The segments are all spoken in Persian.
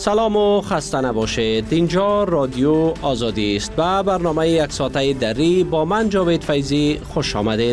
سلام و خسته نباشید. اینجا رادیو آزادی است و برنامه یک ساعته دری با من جاوید فیضی خوش آمدید.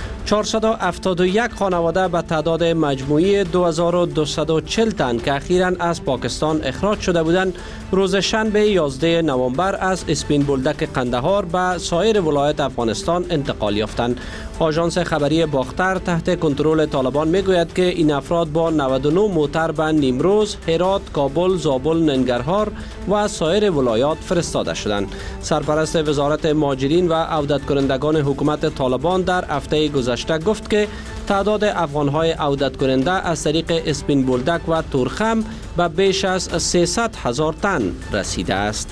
471 خانواده به تعداد مجموعی 2240 تن که اخیراً از پاکستان اخراج شده بودند روز شنبه 11 نوامبر از اسپین بولدک قندهار به سایر ولایت افغانستان انتقال یافتند. آژانس خبری باختر تحت کنترل طالبان میگوید که این افراد با 99 موتر به نیمروز، هرات، کابل، زابل، ننگرهار و سایر ولایات فرستاده شدند. سرپرست وزارت مهاجرین و عودت کنندگان حکومت طالبان در هفته گذشته گفت که تعداد افغان‌های عودت کننده از طریق اسپین بولدک و تورخم به بیش از 300,000 تن رسیده است.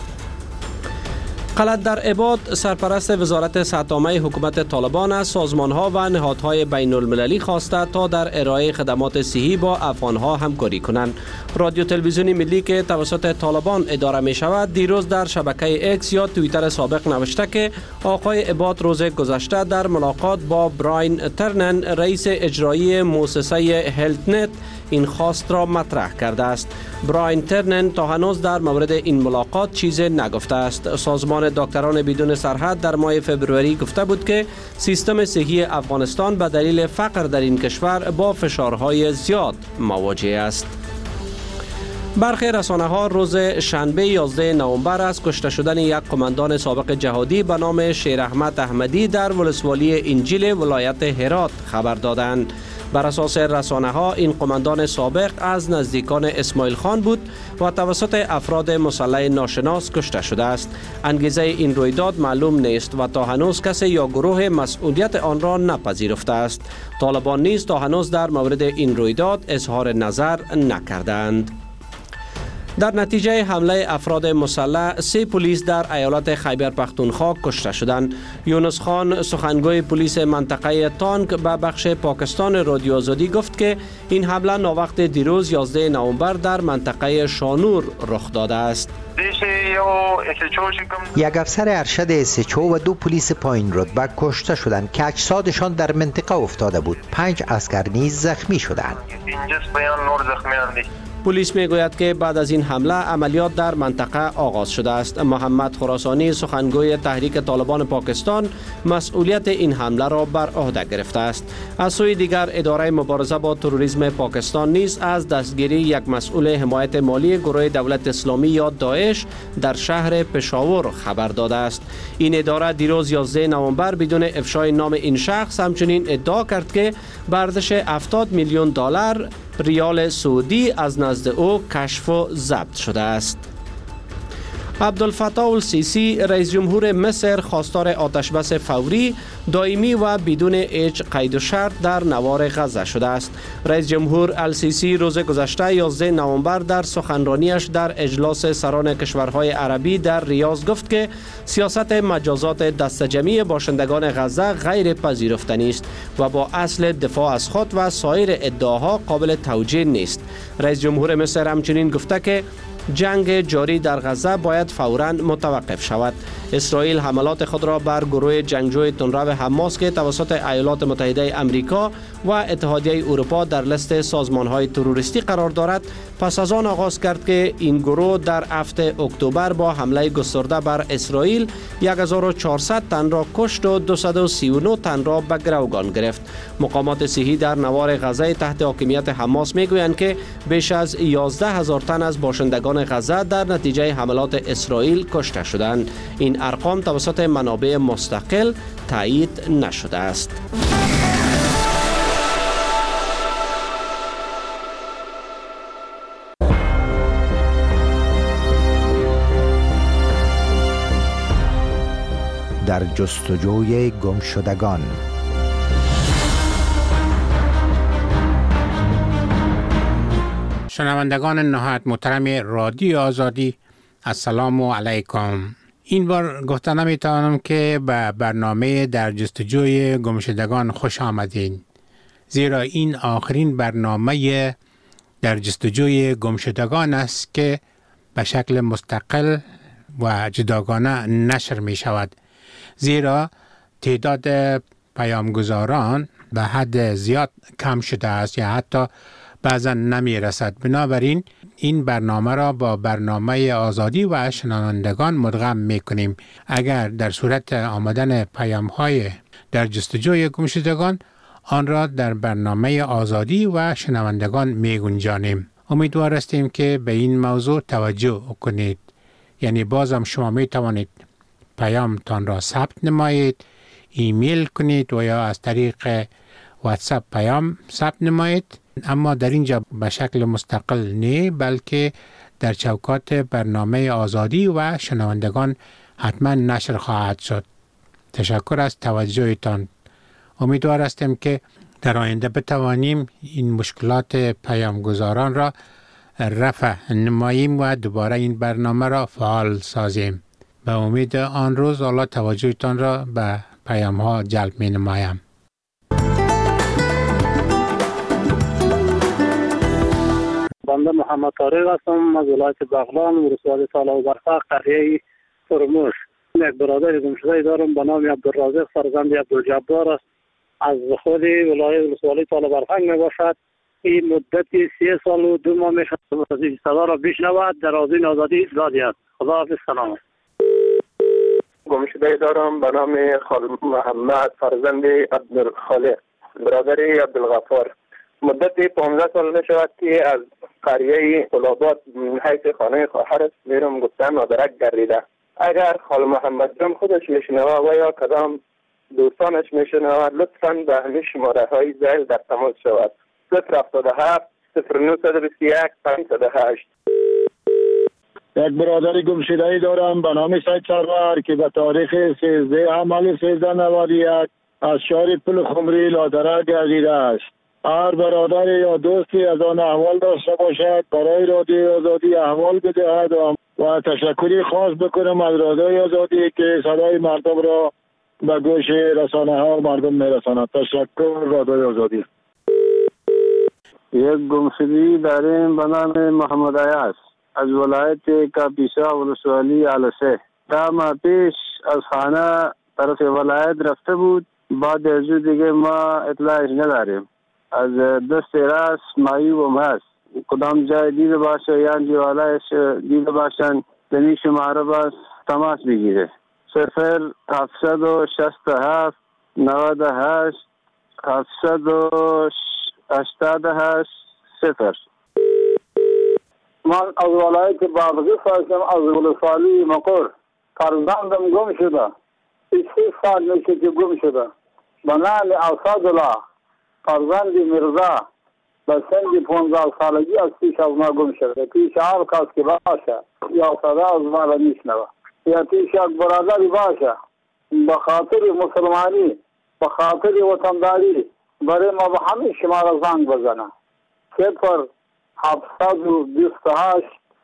خالد در عباد سرپرست وزارت صحت عامه حکومت طالبان از سازمان‌ها و نهادهای بین المللی خواسته تا در ارائه خدمات صحی با افغان‌ها همکاری کنند. رادیو تلویزیونی ملی که توسط طالبان اداره می شود دیروز در شبکه اکس یا توییتر سابق نوشته که آقای عباد روز گذشته در ملاقات با براین ترنن رئیس اجرایی مؤسسه هلت نت این خواست را مطرح کرده است. براین ترنن تا هنوز در مورد این ملاقات چیزی نگفته است. سازمان دکتران بدون سرحد در ماه فبروری گفته بود که سیستم صحی افغانستان به دلیل فقر در این کشور با فشارهای زیاد مواجه است. برخی رسانه‌ها روز شنبه 11 نوامبر از کشته شدن یک قماندان سابق جهادی به نام شیر احمد احمدی در ولسوالی انجیل ولایت هرات خبر دادند. بر اساس رسانه‌ها این قماندان سابق از نزدیکان اسماعیل خان بود و توسط افراد مسلح ناشناس کشته شده است. انگیزه این رویداد معلوم نیست و تا هنوز کسی یا گروه مسئولیت آن را نپذیرفته است. طالبان نیز تا هنوز در مورد این رویداد اظهار نظر نکردند. در نتیجه حمله افراد مسلح 3 پلیس در ایالت خیبر پختونخوا کشته شدند. یونس خان سخنگوی پلیس منطقه تانک به بخش پاکستان رادیو آزادی گفت که این حمله ناوقت دیروز 11 نوامبر در منطقه شانور رخ داده است. یک افسر ارشد SHO و 2 پلیس پایین رتبه کشته شدند که اجسادشان در منطقه افتاده بود. 5 عسکر نیز زخمی شدند. پلیس میگوید که بعد از این حمله عملیات در منطقه آغاز شده است. محمد خراسانی سخنگوی تحریک طالبان پاکستان مسئولیت این حمله را بر عهده گرفته است. از سوی دیگر اداره مبارزه با تروریسم پاکستان نیز از دستگیری یک مسئول حمایت مالی گروه دولت اسلامی یا داعش در شهر پشاور خبر داده است. این اداره دیروز 11 نوامبر بدون افشای نام این شخص همچنین ادعا کرد که به ارزش 70 میلیون دلار ریال سعودی از نزد او کشف و ضبط شده است. عبدالفتاح السیسی رئیس جمهور مصر خواستار آتشبس فوری، دائمی و بدون هیچ قید و شرط در نوار غزه شده است. رئیس جمهور السیسی روز گذشته 11 نوامبر در سخنرانیش در اجلاس سران کشورهای عربی در ریاض گفت که سیاست مجازات دسته‌جمعی باشندگان غزه غیر پذیرفتنی است و با اصل دفاع از خود و سایر ادعاها قابل توجیه نیست. رئیس جمهور مصر همچنین گفته که جنگ جاری در غزه باید فوراً متوقف شود. اسرائیل حملات خود را بر گروه جنگجوی تندرو حماس که توسط ایالات متحده آمریکا و اتحادیه اروپا در لیست سازمان‌های تروریستی قرار دارد پس از آن آغاز کرد که این گروه در 7 اکتبر با حمله گسترده بر اسرائیل 1400 تن را کشت و 239 تن را به گروگان گرفت. مقامات صحی در نوار غزه تحت حاکمیت حماس میگویند که بیش از 11000 تن از باشندگان غزه در نتیجه حملات اسرائیل کشته شدند. این ارقام توسط منابع مستقل تایید نشده است. در جستجوی گمشدگان. شنوندگان نهایت محترم رادیو آزادی، السلام علیکم. این بار گفته نمیتوانم که به برنامه در جستجوی گمشدگان خوش آمدین، زیرا این آخرین برنامه در جستجوی گمشدگان است که به شکل مستقل و جداگانه نشر می شود، زیرا تعداد پیامگذاران به حد زیاد کم شده است یا حتی بعضا نمی رسد. بنابراین این برنامه را با برنامه آزادی و شنوندگان مدغم می کنیم. اگر در صورت آمدن پیام‌های در جستجوی گمشدگان آن را در برنامه آزادی و شنوندگان می گنجانیم. امیدوار هستیم که به این موضوع توجه کنید. یعنی بازم شما می توانید پیامتان را ثبت نمایید، ایمیل کنید و یا از طریق واتساپ پیام ثبت نمایید، اما در اینجا به شکل مستقل نه، بلکه در چوکات برنامه آزادی و شنوندگان حتما نشر خواهد شد. تشکر از توجهتان. امیدوار هستیم که در آینده بتوانیم این مشکلات پیامگزاران را رفع نماییم و دوباره این برنامه را فعال سازیم. به امید آن روز الله توجهتان را به پیام ها جلب می نمایم. بنده محمد طارق هستم از ولایت بغلان، ولسوالی تالا و برفق، قریه فرموش. یک برادر گمشده دارم به نام عبدالرازق فرزند عبدالجبار است. از خود ولسوالی تالا برفق می باشد. این مدت 3 سال و 2 ماه می شود صدا را بشنود. در آذین آزادی دادی است. خداحافظ. سلام. گمشده دارم به نام خالد محمد فرزند عبدالخالق، برادر عبدالغفار. مدت 15 سال می شود که از قریه قلابات حیث خانه خواهرش میرم گفتن مادرک گردیده. اگر خال محمد جان خودش میشنوه و یا کدام دوستانش میشنوه لطفاً به همین شماره های زیل در تماس شود. 077 0921 508. یک برادر گمشده‌ای دارم به نام سید سرور که به تاریخ 13 حمل 1391 از شهر پل خمری لادره گردیده است. هر برادر یا دوستی از آن احوال داشته باشد برای رادیوی آزادی احوال بدهد و تشکری خاص بکنم از رادیوی آزادی که صدای مردم را به گوش رسانه ها مردم میرساند. تشکر رادیوی آزادی. یک گمشده‌ای داریم به نام محمد عیاض از ولایت کاپیسا ولسوالی علسه. 10 ماه پیش از خانه طرف ولایت رفته بود. بعد از دیگه ما اطلاعش نداریم. از دست راست معیوب هست. کدام جای دیده باشه یا دیوالایش دیده باشن دنی شماره باز تماس بگیره. 0767 98 788 0. من از ولایت بادغیس هستم، از ولسوالی مقر. فرزندم گم شده. 3 سال میشه که گم شده. به نام اسدالله فرزند مرزا به سن 15 سالگی از پیش از ما گم شده. پیش هر کس که باشه یا صدا از ما را میشنوه یا پیش یک برادری باشه به خاطر مسلمانی به خاطر وطنداری برای ما به همین شماره زنگ بزنه. 0728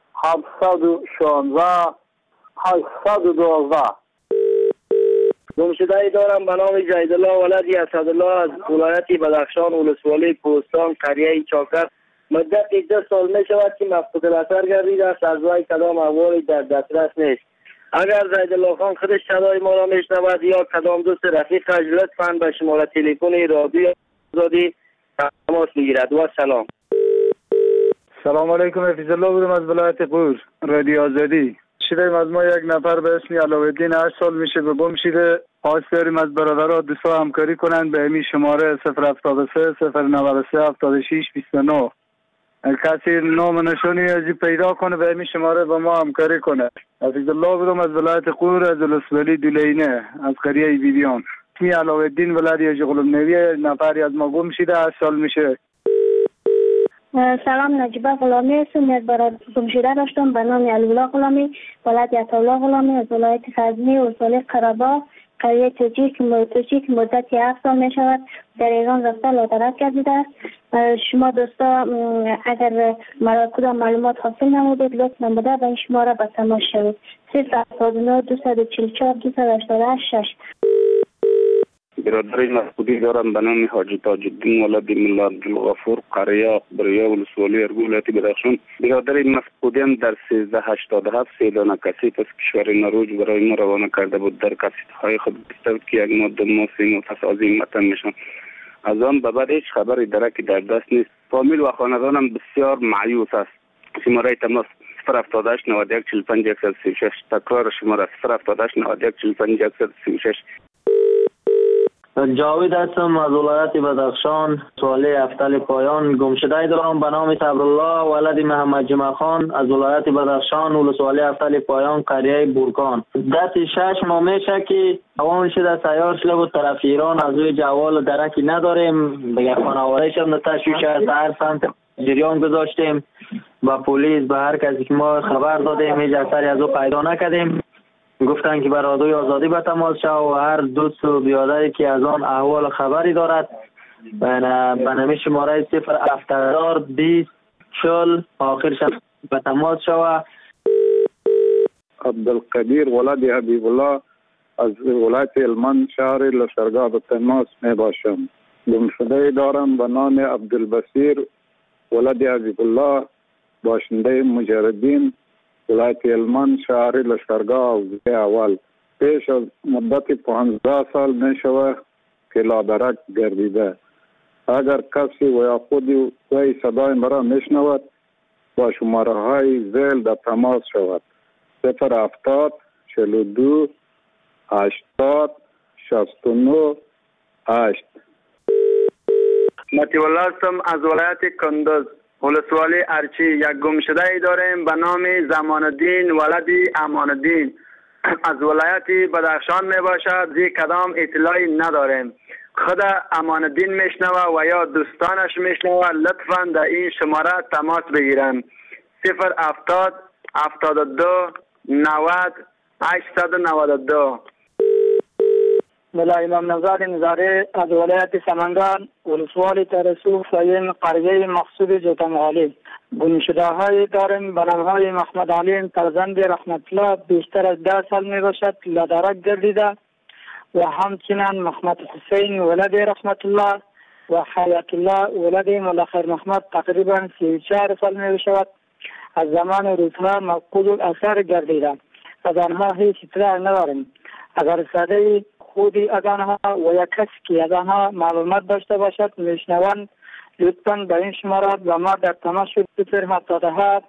716 812. گمشده‌ای دارم به نام جیدالله ولدی اسدالله از ولایت بدخشان ولسوالی پوستان قریه چاکر. مدت 2 سال می شود که مفقود الاثر گردیده است. از وی کدام احوالی در دسترس نیست. اگر جیدالله خان خودش صدای ما را میشنود یا کدام دوست رفیقش لطفاً به شماره تلفن رادیو آزادی تماس بگیرد. و سلام. سلام علیکم. حفیظ الله بودم از ولایت قور، رادیو آزادی. شدیم از ما یک نفر به اسم علاءالدین 8 سال میشه به گم شده. خواست داریم از برادرها دوستا همکاری کنند به همین شماره 073 093 76 29. کسی نام نشانی از پیدا کنه به همین شماره با ما همکاری کنه. حفیظ الله بودم از ولایت قور از ولسوالی دولینه از قریه بیبیان. اسمی علاءالدین ولدی جغلم نوی نفری از ما گم شده 8 سال میشه. سلام، نجیبه غلامی هستم. یک برادر گمشده داشتم به نام علی‌الله غلامی ولد عطاالله غلامی از ولایت غزنی ولسوالی قره‌باغ قریه توجی که مدت 7 سال می شود در ایران رفته لادرک گردیده است. شما دوستا اگر کدام معلومات حاصل نمودید لطف نموده به این شماره به تماس شوید. 079 244 288 6. برادر مفقودی دارم به نام حاجی تاج الدین ولد ملا عبدالغفور قریه بریا ولسوالی ولایت بدخشان. برادر مفقودیم در 1387 سیلانه کسیت از کشور نروژ برای ما روانه کرده بود. در کسیت‌های خود گفته که یک ماده موسیم و تسازی متن میشن. از آن به بعد هیچ خبری درکی در دست نیست. فامیل و خاندانم بسیار مایوس است. شماره تماس 078 91 45 136. تکرار شماره 078 91 45 136. جاوید هستم از ولایت بدخشان. سوال افتل پایان گمشده دارم به نام صبرالله ولد محمد جمعه خان از ولایت بدخشان. ولسوالی افتل پایان قریه بورکان. دست 6 ماه میشه که اون شده سیار شده بود طرف ایران. از روی جوال درکی نداریم دیگه. خانواده‌اش هم تشویش است. هر سمت جریان گذاشتیم با پلیس به هر کسی که ما خبر دادیم هیچ اثری از او پیدا نکردیم. گفتن که بر رادیوی آزادی به تماس شو و هر دوست و بیادری که از آن احوال خبری دارد به نمی شماره 070 40 آخرش به تماس شو. عبدالقدیر ولد حبیب الله از ولایت هلمند شهر لشکرگاه به تماس می باشم. گمشده دارم به نام عبدالبصیر ولد حبیب الله باشنده مجردین ولایت هلمند شهر لشکرگاه اول. پیش از مدت 15 سال می شود که لادرک گردیده. اگر کسی و یا خودی وی صدای مرا می شنود با شماره های زیل در تماس شود. 070 42 80 69 8. مطیع الله هستم از ولایت کندز. ولسوالی ارچی. یک گمشده ای داریم به نام زمان الدین ولد امان الدین از ولایت بدخشان می باشد. زی کدام اطلاعی نداریم. خود امان الدین میشنوه و یا دوستانش میشنوه لطفا در این شماره تماس بگیرن. 070 72 90 892. ملا امام نزار نظاره از ولایت سمنگان. ولسوالی ترسو فایم قریه مقصود جوتمغالی. گمشده های داریم به نام های محمد علیم فرزند رحمت الله بیشتر از 10 سال می باشد لادرک گردیده و همچنین محمد حسین ولد رحمت الله و حیات الله ولد مولا خیر محمد تقریبا 34 سال می باشد. از زمان روزها مفقود الاثر گردیده. از آنها هیچ اطلاع نداریم. اگر صدای خودی از آنها و یک کسی که از آنها معلومات داشته باشد میشنوند لطفاً به این شمارات و ما در تماس شد 077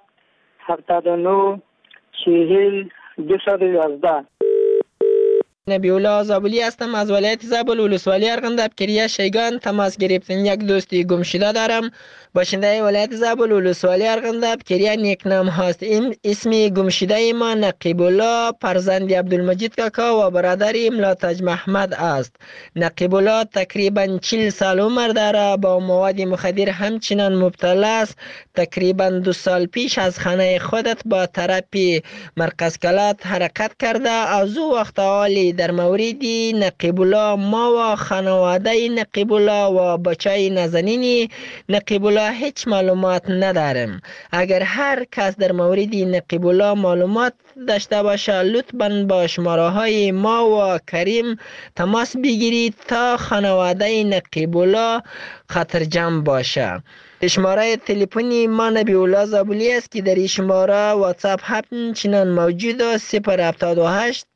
79 40 211. نبی‌الله زابلی هستم از ولایت زابل. ولسوالی ارغنداب کریه شیگان. تماس گرفتن یک دوستی گمشده دارم باشنده ولایت زابل. ولسوالی ارغنداب کریه نیکنام هست. این اسمی گمشده ما نقیب الله فرزند عبدالمجید کاکا و برادر ملاتج محمد است. نقیب الله تقریبا 40 سال عمر داره. با مواد مخدر همچنان مبتلا است. تقریبا 2 سال پیش از خانه خودت با تراپی مرکز کلات حرکت کرده. از او وقت حالی در مورد نقیب الله ما و خانواده نقیب الله و بچه نازنین نقیب الله هیچ معلومات نداریم. اگر هر کس در مورد نقیب الله معلومات داشته باشه لطفاً با شماره های ما و کریم تماس بگیرید تا خانواده نقیب الله خطرجم باشه. شماره تلفنی ما نبی‌الله زابلی است که در این شماره واتساپ همچنان موجود است. 078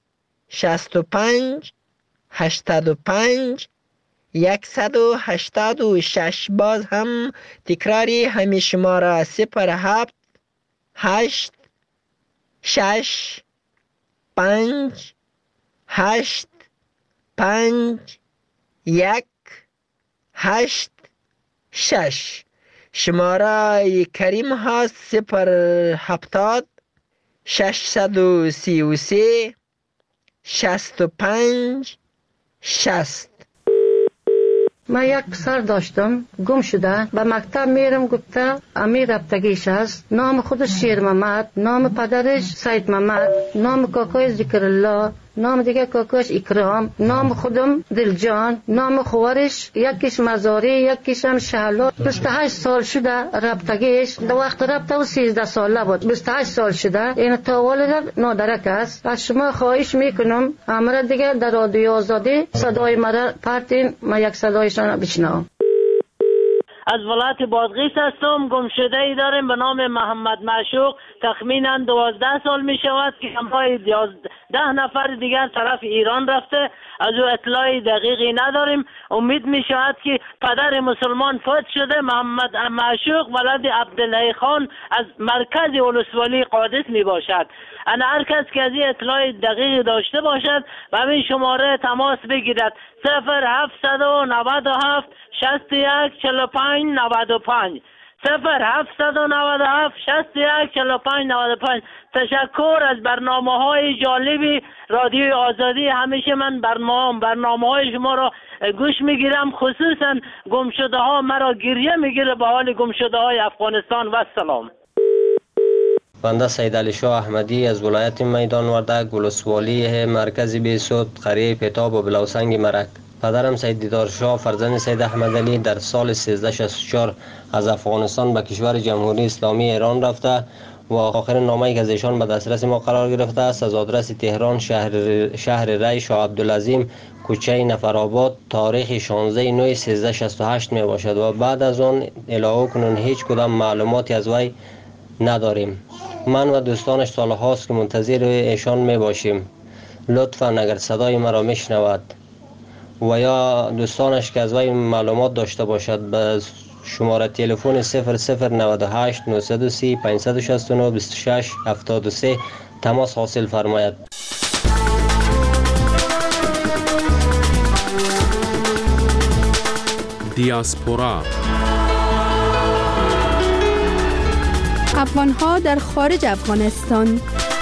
65 85 186. باز هم تکراری همین شماره 07 8 6 5 8 5 1 8 6. شماره کریم هست 070 633 65 60. من یک پسر داشتم گم شده به مکتب میرم گفته امیر رفتگیش است. نام خودش شیر محمد، نام پدرش سید محمد، نام کاکای ذکر الله، نام دیگه کاکاش اکرام، نام خودم دلجان، نام خوارش یکیش مزاری یکیش هم شهلا. 28 سال شده رفتگیش. در وقت رفته و 13 ساله بود. 28 سال شده. این تا والد نادرک است. از شما خواهش میکنم امر دیگه در رادیو آزادی صدای مرا پرتین ما یک صدایشان بشنوم. از ولایت بادغیس هستم. گمشده ای داریم به نام محمد معشوق. تخمینا 12 سال می شود که همراه 10 نفر دیگر طرف ایران رفته. از او اطلاع دقیقی نداریم. امید می شود که پدر مسلمان فوت شده، محمد معشوق ولد عبدالله خان از مرکز ولسوالی قادس می باشد. انا هر کس که از این اطلاع دقیق داشته باشد و همین شماره تماس بگیرد 0797 61 45 95 0797 61 45 95. تشکر از برنامه‌های جالبی رادیو آزادی. همیشه من برنامه‌های شما را گوش میگیرم، خصوصا گمشده ها مرا گریه میگیره به حال گمشده های افغانستان. و سلام. بنده سید علی شاه احمدی از ولایت میدان وردک، ولسوالی مرکز بیسود، قریه پیتاب و بلوسنگ مرک. پدرم سید دیدار شاه فرزند سید احمد علی در سال 1364 از افغانستان به کشور جمهوری اسلامی ایران رفته و آخرین نامه‌ای که از ایشان به دسترس ما قرار گرفته است از آدرس تهران شهر ری شاه عبدالعظیم کوچه نفرآباد تاریخ 16/9/1368 می باشد و بعد از آن الهو کنون هیچ کدام معلوماتی از وی نداریم. من و دوستانش سالهاست که منتظر ایشان می باشیم. لطفاً اگر صدای مرا میشنود و یا دوستانش که از وی معلومات داشته باشد به شماره تلفن 0098 930 569 26 73 تماس حاصل فرماید. دیاسپورا افغان‌ها در خارج افغانستان.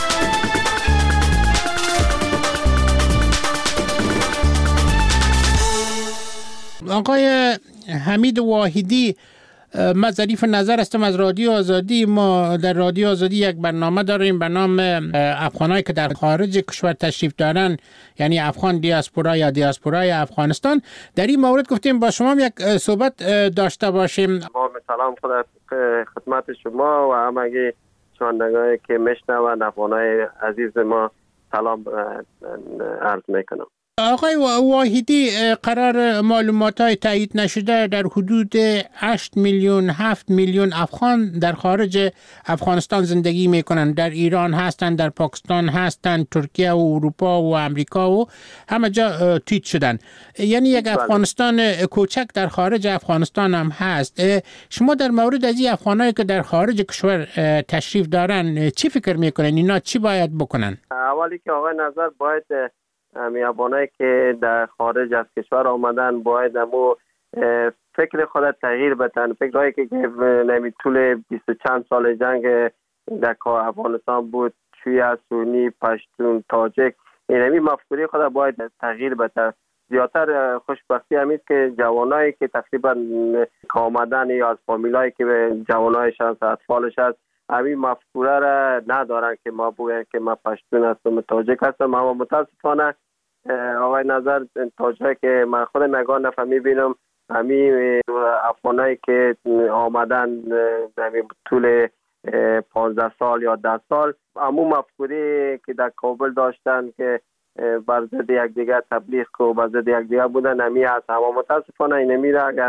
آقای حمید واحدی، من ظریف نظر هستم از رادیو آزادی. ما در رادیو آزادی یک برنامه داریم به نام افغانایی که در خارج کشور تشریف دارن، یعنی افغان دیاسپورا یا دیاسپورای افغانستان. در این مورد گفتیم با شما یک صحبت داشته باشیم. با سلام خدمت شما و همگی شنوندگانی که میشنوند، افغانای عزیز ما سلام عرض میکنم. آقای واحدی، قرار معلومات‌های تایید نشده در حدود 8 میلیون 7 میلیون افغان در خارج افغانستان زندگی میکنند. در ایران هستند، در پاکستان هستند، ترکیه و اروپا و امریکا و همه جا تایید شدن. یعنی یک افغانستان کوچک در خارج افغانستان هم هست. شما در مورد از این افغانایی که در خارج کشور تشریف دارن چی فکر میکنن؟ اینا چی باید بکنن؟ اولی که آقای نظر باید افغانایی که در خارج از کشور آمدن باید امو فکر خود تغییر بدن. فکرهایی که نمی طول 20 چند سال جنگ در افغانستان بود، شیعه، سنی، پشتون، تاجک، اینمی مفکوری خود باید تغییر بده. زیادتر خوشبختی همیست که جوانایی که تقریبا آمدن یا از فامیلایی که جوانایش هست، اطفالش هست، همین مفکوره را ندارن که ما بگویم که ما پشتون هستم، تاجک هستم. اما متاسفانه آقای نظر تاجک که من خود نگاه نفر میبینم، همین افغانایی که آمدن همین طول 15 سال یا 10 سال همون مفکوری که در کابل داشتن که بر ضد یکدیگر تبلیغ و بر ضد یکدیگر بودن همین هست. اما متاسفانه این میره اگر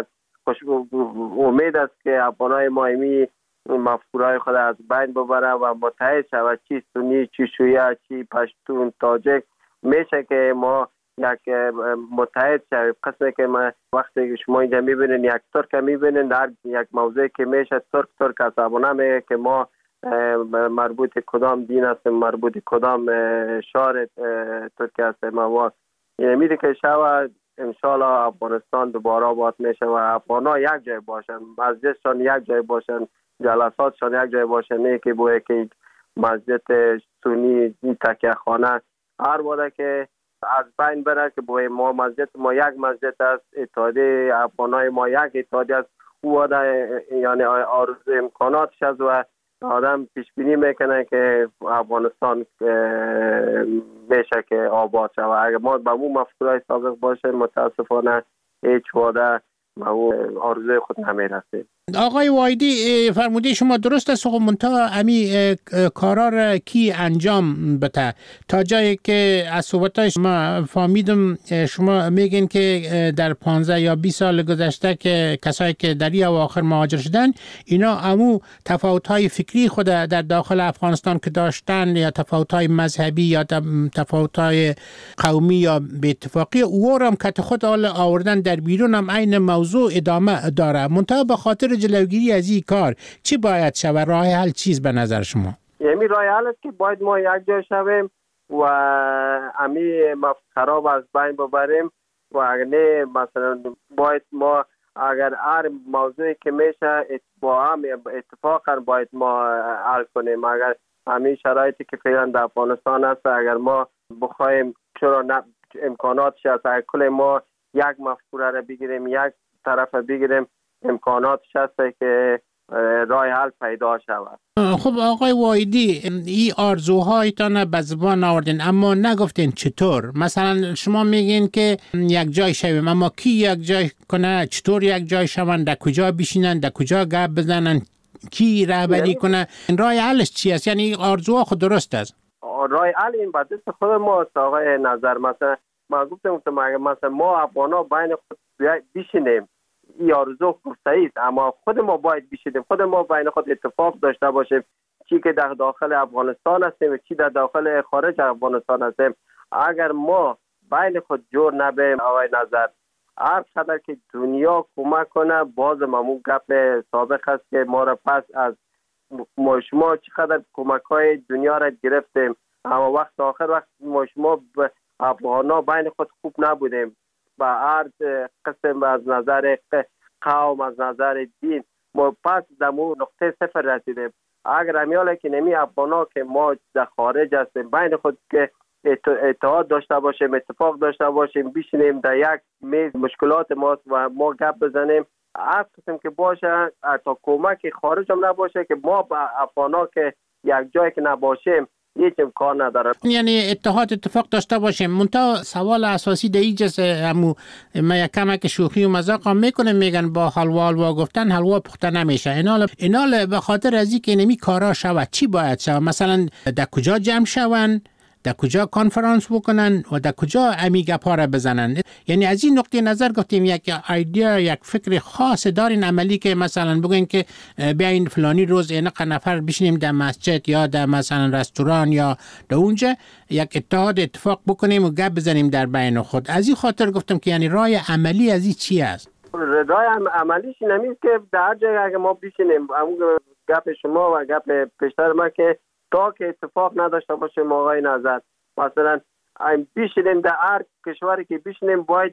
امید است که افغانای ما همین مفکورهای خود از بین ببره و متحد شود، چی سنی، چی شیعه، چی پشتون، تاجک، میشه که ما یک متحد شویم. قسمه که ما وقتی شما اینجا میبینین یک ترک میبینین در یک موضوع که میشه ترک عصبانه میگه که ما مربوط کدام دین هستیم، مربوط کدام شهر ترک هستیم. و میده که شود انشالله افغانستان دوباره آباد میشه و افغانا یک جای باشن، مسجدشان یک جای باشن، جلساتشان یک جای باشن، نه که بوده که مسجد سنی تکیه خانه هر بوده که از بین بره که بوده ما مسجد ما یک مسجد است، اتحادیه افغانای ما یک اتحادیه است. او بوده یعنی آرزو امکاناتش است و آدم پیش بینی میکنه که افغانستان میشه که آباد شود. اگر ما به اون مفکورهای سابق باشه متاسفانه هیچ وعده به اون آرزوی خود نمیرسیم. آقای وایدی فرموده شما درست است، خب منتها امی کارا را کی انجام بده؟ تا جایی که از صحبتای شما فهمیدم شما میگین که در 15 یا 20 سال گذشته که کسایی که در این اواخر مهاجر شدن اینا امو تفاوت‌های فکری خود در داخل افغانستان که داشتن یا تفاوت‌های مذهبی یا تفاوت‌های قومی یا به اتفاقی او را هم که خود آوردن در بیرون هم عین موضوع ادامه داره. منتها به خاطر جلوگیری از این کار چی باید شود؟ راه حل چیز به نظر شما؟ یعنی راه حل است که باید ما یک جای شویم و امی خراب از بین ببریم و اگر نه مثلا باید ما اگر هر موضوعی که میشه با هم اتفاقا باید ما حل کنیم. اگر همین شرایطی که فعلا در افغانستان است اگر ما بخوایم چرا امکاناتش هست اگر کل ما یک مفکوره را بگیریم یک طرف بگیریم امکاناتش هست که راه حل پیدا شود. خب آقای وایدی این آرزوهایتان به زبان آوردین اما نگفتین چطور. مثلا شما میگین که یک جای شویم اما کی یک جای کنه؟ چطور یک جای شوند؟ در کجا بشینن؟ در کجا گپ بزنن؟ کی رهبری کنه؟ راه حلش چی است؟ یعنی آرزوها خود درست است. راه حل این به دست خود ما است آقای نظر. مثلا ما گفتم مثلا ما افغانا بین خود بشینیم این آرزو صحیح است اما خود ما باید بشینیم، خود ما بین خود اتفاق داشته باشیم، چی که در داخل افغانستان هستیم چی در داخل خارج افغانستان هستیم. اگر ما بین خود جور نبیم آقای نظر هر قدر که دنیا کمک کنه باز ممون گپ سابق است که ما را پس از ما شما چقدر کمک های دنیا را گرفتیم اما وقت آخر وقت ما شما افغانا بین خود خوب نبودیم با هر قسم از نظر قوم از نظر دین ما پس دمو نقطه صفر رسیدیم. اگر همیاله که نمی افغانا که ما در خارج هستیم بین خود که اتحاد داشته باشیم اتفاق داشته باشیم بشینیم در یک میز مشکلات ماست و ما گپ بزنیم هر قسم که باشه تا کمک خارج هم نباشه که ما با افغانا که یک جای که نباشیم هیچ امکان نداره. یعنی اتفاق داشته باشیم. منتها سوال اساسی در اینجاست همو من یک کمک شوخی و مذاق هم میکنم میگن با حلوا گفتن حلوا پخته نمیشه. اینال به خاطر از اینکه نمی کارا شود چی باید شود؟ مثلا در کجا جمع شون؟ در کجا کنفرانس بکنن و در کجا امی گپا را بزنن؟ یعنی از این نقطه نظر گفتیم یک ایده یک فکر خاص دارین عملی که مثلا بگوین که بیاین فلانی روز اینقدر نفر بشینیم در مسجد یا در مثلا رستوران یا در اونجا یک اتفاق بکنیم و گپ بزنیم در بین خود. از این خاطر گفتم که یعنی راه عملی از این چی است؟ راه عملیش نمیست که در جای اگه ما بشینیم همون گپ شما و گپ پیشتر ما که تا که اتفاق نداشته باشیم آقای نظر مثلا بشینیم در هر کشوری که بشینیم باید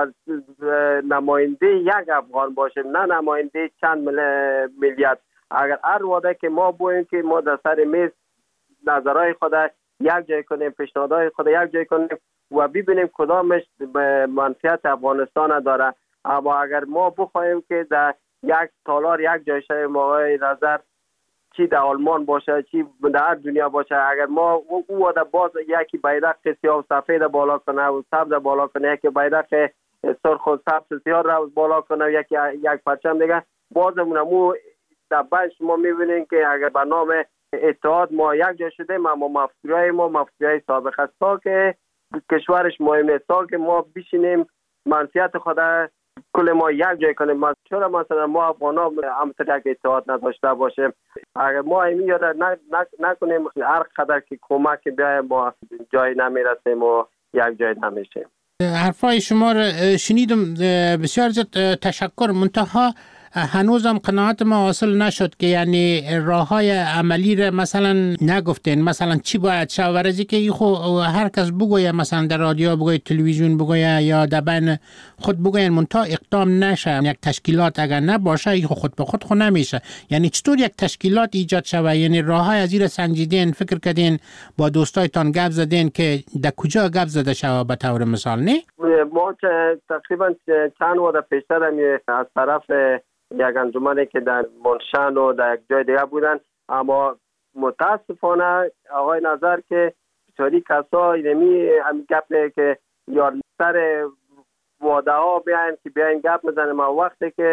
نماینده یک افغان باشیم نه نماینده چند میلیارد. اگر هر واده که ما بویم که ما در سر میز نظرهای خود یک جای کنیم پیشنهادهای خود یک جای کنیم و ببینیم کدامش منفعت افغانستان داره. اما اگر ما بخوایم که در یک تالار یک جای شویم آقای نظر چی در آلمان باشه چی در هر دنیا باشه اگر ما او باز یکی بیرق سیاه و سفید بالا کنه و سبز بالا کنه یکی بیرق سرخ و سبز سیاه را بالا کنه یکی یک پرچم دیگه بازمون مو در بعد شما میبینین که اگر به نام اتحاد ما یک جا شدیم اما مفکورای سابق است تا که کشورش مهم نیست تا که ما بشینیم منفعت خود کل ما یک جای کنیم. چرا مثلا ما افغانا همطور یک اتحاد نداشته باشیم؟ اگر ما همین یاد نکنیم هر قدر که کمک بیایم ما جای نمیرسیم و یک جای نمیشیم. حرفای شما را شنیدم بسیار زیاد تشکر. منتها هنوزم قناعت ما حاصل نشد که یعنی راههای عملی را مثلا نگفتین مثلا چی باید شود ورزی که هر کس بگویه مثلا در رادیو بگویه تلویزیون بگویه یا در بین خود بگوین منتها اقدام نشه. یک تشکیلات اگر نباشه خود به خود نمیشه. یعنی چطور یک تشکیلات ایجاد شود؟ یعنی راههای از این سنجیدین فکر کردین با دوستایتان گپ زدین که در کجا گپ زده شود به طور مثال نه؟ ما تقریبا چند وقت پیشتر از طرف یک انجمنی که در منشن و در یک جای دیگه بودن اما متاسفانه آقای نظر که بسیاری کسا اینمی هم گپ که یا سر واده ها بیاین که بیاین گپ بزنیم وقتی که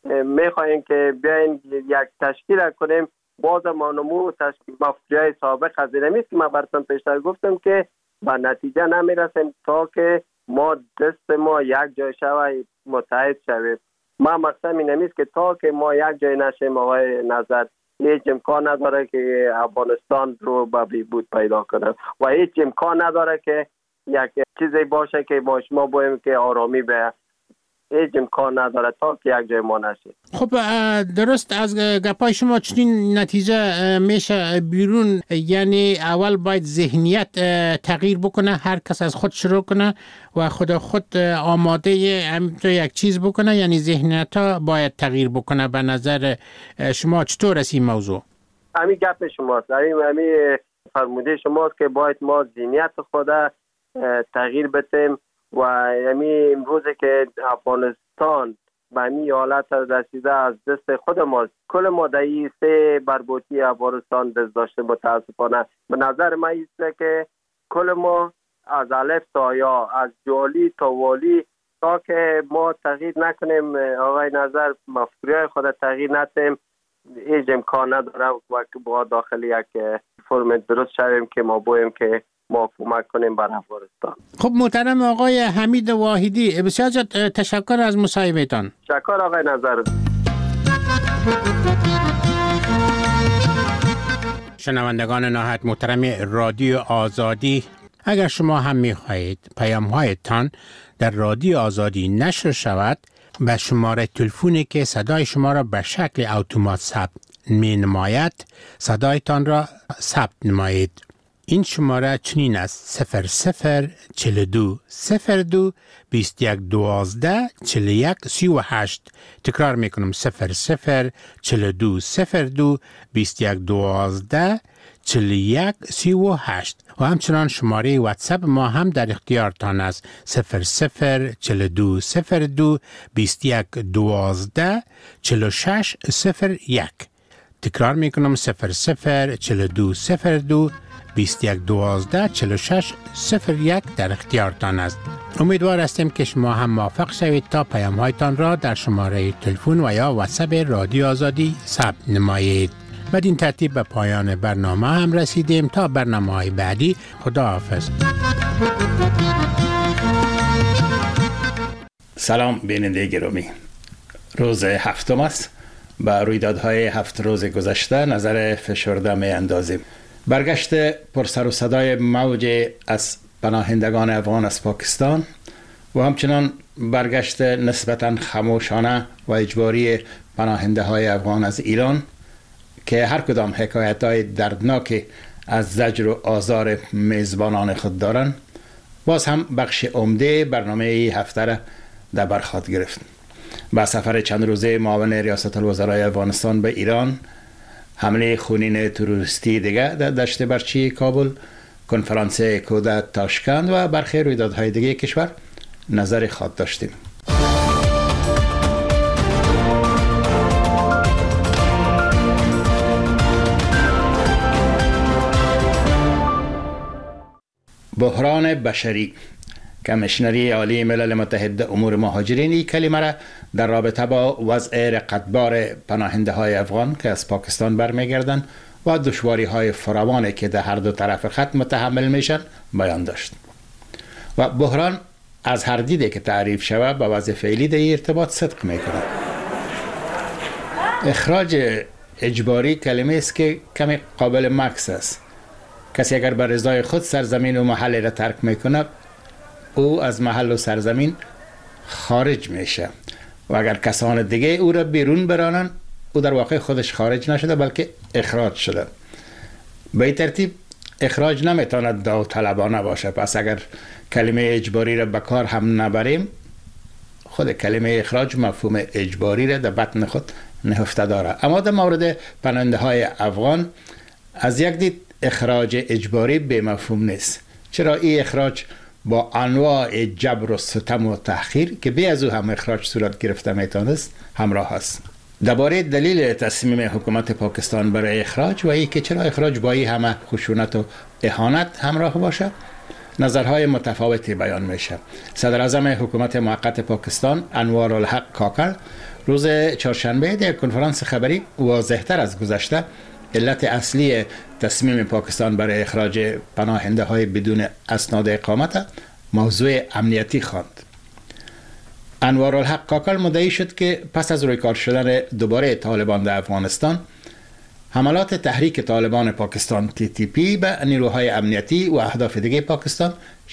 میخواهیم که بیاین یک تشکیل کنیم. باز ما نمو مفکوره سابق از اینمیست که من براتون پیشتر گفتم که به نتیجه نمیرسیم تا که ما دست ما یک جای شوه متحد شویم. ما مقصد اینمیست که تا که ما یک جای نشیم آقای نظر هیچ امکان نداره که افغانستان رو به بهبود پیدا کنه و هیچ امکان نداره که یک چیزی باشه که ما شما بایم که آرامی به هیچ امکان نداره تا که یک جای ما نشه. خب درست از گپای شما چنین نتیجه میشه بیرون، یعنی اول باید ذهنیت تغییر بکنه، هر کس از خود شروع کنه و خود آماده همینطور یک چیز بکنه، یعنی ذهنیت ها باید تغییر بکنه. به نظر شما چطور است این موضوع؟ همین گپ شماست، همین فرموده شماست که باید ما ذهنیت خود تغییر بدیم و همین امروزه که افغانستان به همین حالت رسیده از دست خود ماست. کل ما دهی سه بربوطی افغانستان دست داشته متاسفانه. به نظر من ایست که کل ما از الف تا یا، از جالی تا والی، تا که ما تغییر نکنیم آقای نظر مفکوره خود تغییر ندیم هیچ امکان نداره و با داخل یک فرم درست شویم که ما بایم که ما کمک کنیم بر افغانستان. خب محترم آقای حمید واحدی، بسیار تشکر از مصاحبهتان. تشکر آقای نظر. شنوندگان نهایت محترم رادیو آزادی، اگر شما هم می‌خواهید پیام‌هایتان در رادیو آزادی نشر شود، به شماره تلفنی که صدای شما را به شکل اتومات ثبت می‌نماید صدایتان را ثبت نمایید. این شماره چنین است: 0042 02 21 12 41 38. تکرار میکنم: 0042 02 21 12 41 38. و همچنان شماره واتساپ ما هم در اختیارتان است: 0042 02 21 12 46 01. تکرار میکنم: 0042 02 21 12 46 01 در اختیارتان است. امیدوار هستیم که شما هم موافق شوید تا پیام‌هایتان را در شماره تلفن و یا واتساپ رادیو آزادی ثبت نمایید. بدین ترتیب به پایان برنامه هم رسیدیم. تا برنامه‌های بعدی، خداحافظ. سلام بیننده گرامی، روز هفتم است. به رویدادهای 7 روز گذشته نظر فشرده می اندازیم. برگشت پرسر و صدای موج از پناهندگان افغان از پاکستان و همچنان برگشت نسبتاً خاموشانه و اجباری پناهنده های افغان از ایران که هر کدام حکایت های دردناک از زجر و آزار میزبانان خود دارند، باز هم بخش عمده برنامه هفته را در بر خود گرفت. با سفر چند روزه معاون ریاست الوزرای افغانستان به ایران، حمله خونین تروریستی دیگه در دشت برچی کابل، کنفرانس کوده تاشکند و برخی رویدادهای دیگه کشور نظر خود داشتیم. بحران بشری. کمیشنری عالی ملل متحد امور مهاجرین این کلمه را در رابطه با وضع رقتبار پناهنده های افغان که از پاکستان برمیگردند و دشواری های فراوانی که در هر دو طرف خط متحمل میشن بیان داشت. و بحران از هر دیده که تعریف شود با وضع فعلی در ارتباط صدق میکنه. اخراج اجباری کلمه است که کمی قابل مکث است. کسی اگر بر رضای خود سرزمین و محل را ترک میکنه، او از محل و سرزمین خارج میشه و اگر کسان دیگه او را بیرون برانن، او در واقع خودش خارج نشده بلکه اخراج شده. به این ترتیب اخراج نمیتواند داوطلبانه باشه. پس اگر کلمه اجباری را به کار هم نبریم، خود کلمه اخراج مفهوم اجباری را در بطن خود نهفته داره. اما در مورد پناهنده های افغان از یک دید اخراج اجباری به مفهوم نیست، چرا این اخراج با انواع جبر و ستم و تأخیر که بی از او هم اخراج صورت گرفته میتونست همراه است. درباره دلیل تصمیم حکومت پاکستان برای اخراج و ای که چرا اخراج با این همه خشونت و اهانت همراه باشه، نظرهای متفاوتی بیان میشه. صدر اعظم حکومت موقت پاکستان انوارالحق کاکل روز چهارشنبه در کنفرانس خبری واضح‌تر از گذشته علت اصلی تصمیم پاکستان برای اخراج پناهنده های بدون اسناد اقامت موضوع امنیتی خواند. انوارالحق کاکل مدعی شد که پس از رویکار شدن دوباره طالبان در افغانستان، حملات تحریک طالبان پاکستان TTP به نیروهای امنیتی و اهداف دیگه پاکستان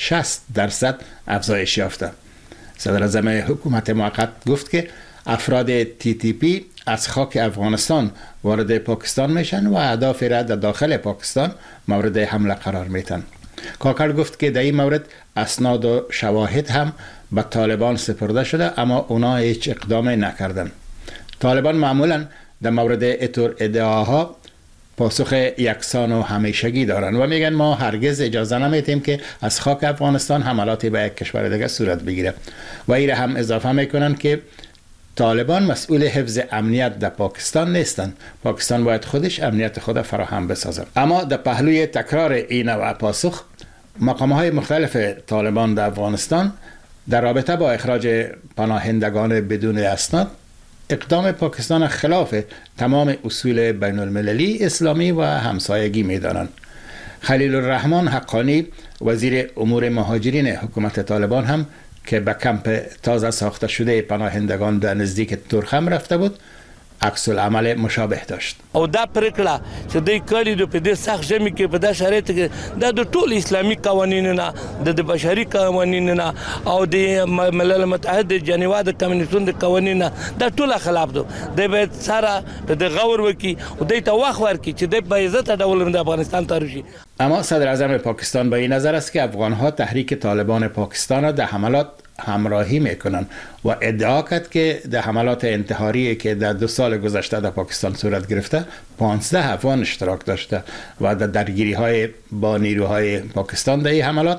60% افزایش یافته. صدر اعظم حکومت موقت گفت که افراد TTP از خاک افغانستان وارد پاکستان میشن و اهداف را در داخل پاکستان مورد حمله قرار میتن. کاکل گفت که در این مورد اسناد و شواهد هم به طالبان سپرده شده، اما اونا هیچ اقدامی نکردن. طالبان معمولا در مورد اتور ادعاها پاسخ یکسان و همیشگی دارن و میگن ما هرگز اجازه نمیدیم که از خاک افغانستان حملاتی به یک کشور دیگه صورت بگیره و این هم اضافه میکنن که طالبان مسئول حفظ امنیت در پاکستان نیستند. پاکستان باید خودش امنیت خود فراهم بسازه. اما در پهلوی تکرار این و پاسخ، مقام‌های مختلف طالبان در افغانستان در رابطه با اخراج پناهندگان بدون اسناد اقدام پاکستان خلاف تمام اصول بین المللی اسلامی و همسایگی می‌دانند. خلیل الرحمن حقانی وزیر امور مهاجرین حکومت طالبان هم که به کمپ تازه ساخته شده پناهندگان در نزدیک تورخم رفته بود، عکس العمل مشابه داشت. او دا پرکړه چې دوی کړي دي په دې سخت ژمي کې په دا شرایط کې د ټول اسلامي قوانینو نه د بشري قوانینو نه او د ملل متحد جنیوا د کمیونټونو د قوانینو دا ټول خلاف دي. د باید سره د غور وکي او د وخت ورکي چې د په عزت ډول د افغانستان ته راشي. اما صدر اعظم پاکستان به این نظر است که افغان‌ها تحریک طالبان پاکستان را در حملات همراهی میکنن و ادعا کرد که در حملات انتحاری که در 2 سال گذشته در پاکستان صورت گرفته 15 افغان اشتراک داشته و در درگیری های با نیروهای پاکستان در این حملات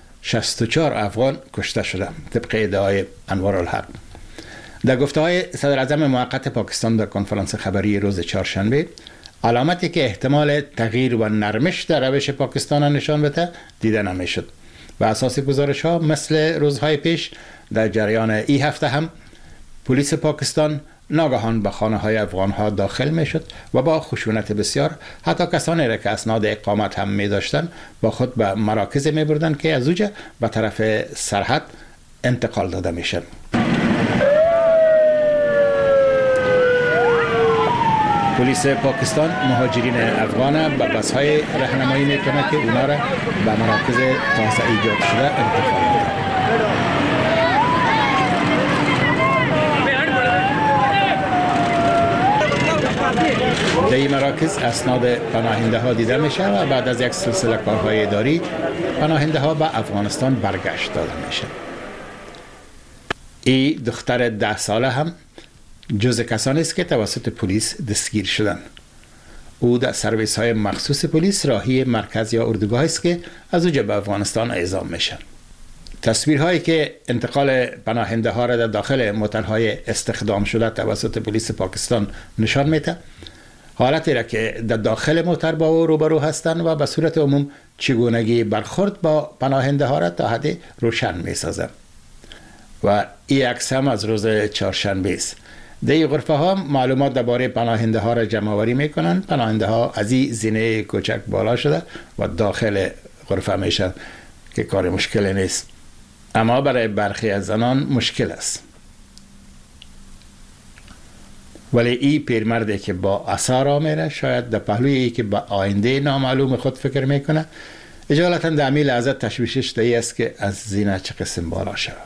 64 افغان کشته شده طبق ادعای انوارالحق. در گفته‌های صدر اعظم موقت پاکستان در کنفرانس خبری روز چهارشنبه، علامتی که احتمال تغییر و نرمش در روش پاکستان نشان بده دیده نمیشد. و اساس گزارش ها مثل روزهای پیش در جریان این هفته هم پلیس پاکستان ناگهان به خانه های افغان ها داخل می شد و با خشونت بسیار حتی کسانی را که اسناد اقامت هم می داشتن با خود به مراکز می بردن که از اوجه به طرف سرحد انتقال داده می شد. پلیس پاکستان مهاجرین افغان به بس‌های راهنمایی میکنه که اونا را به مراکز تازه ایجاد شده انتقال میده. در این مراکز اسناد پناهنده ها دیده میشه و بعد از یک سلسله کارهای اداری پناهنده ها به افغانستان برگشت داده میشه. این دختر 10 ساله هم جز کسانی است که توسط پلیس دستگیر شدند. او در سرویس های مخصوص پلیس راهی مرکز یا اردوگاه است که از اوجه به افغانستان اعزام میشن. تصویرهایی که انتقال پناهنده ها را در داخل موترهای استخدام شده توسط پلیس پاکستان نشان میده حالتی را که در داخل موتر با او روبرو هستند و به صورت عموم چگونگی برخورد با پناهنده ها را تا حد روشن میسازند. و این عکس هم از روز چهارشنبه است. در این غرفه ها معلومات درباره پناهنده ها را جمع آوری میکنن. پناهنده ها از این زینه کوچک بالا شده و داخل غرفه میشن که کار مشکلی نیست، اما برای برخی از زنان مشکل است. ولی این پیرمردی که با عصا راه میره شاید در پهلوی ای که به آینده نامعلوم خود فکر میکنه اجالتا در همین لحظه تشویشش دایی است که از زینه چه قسم بالا شود.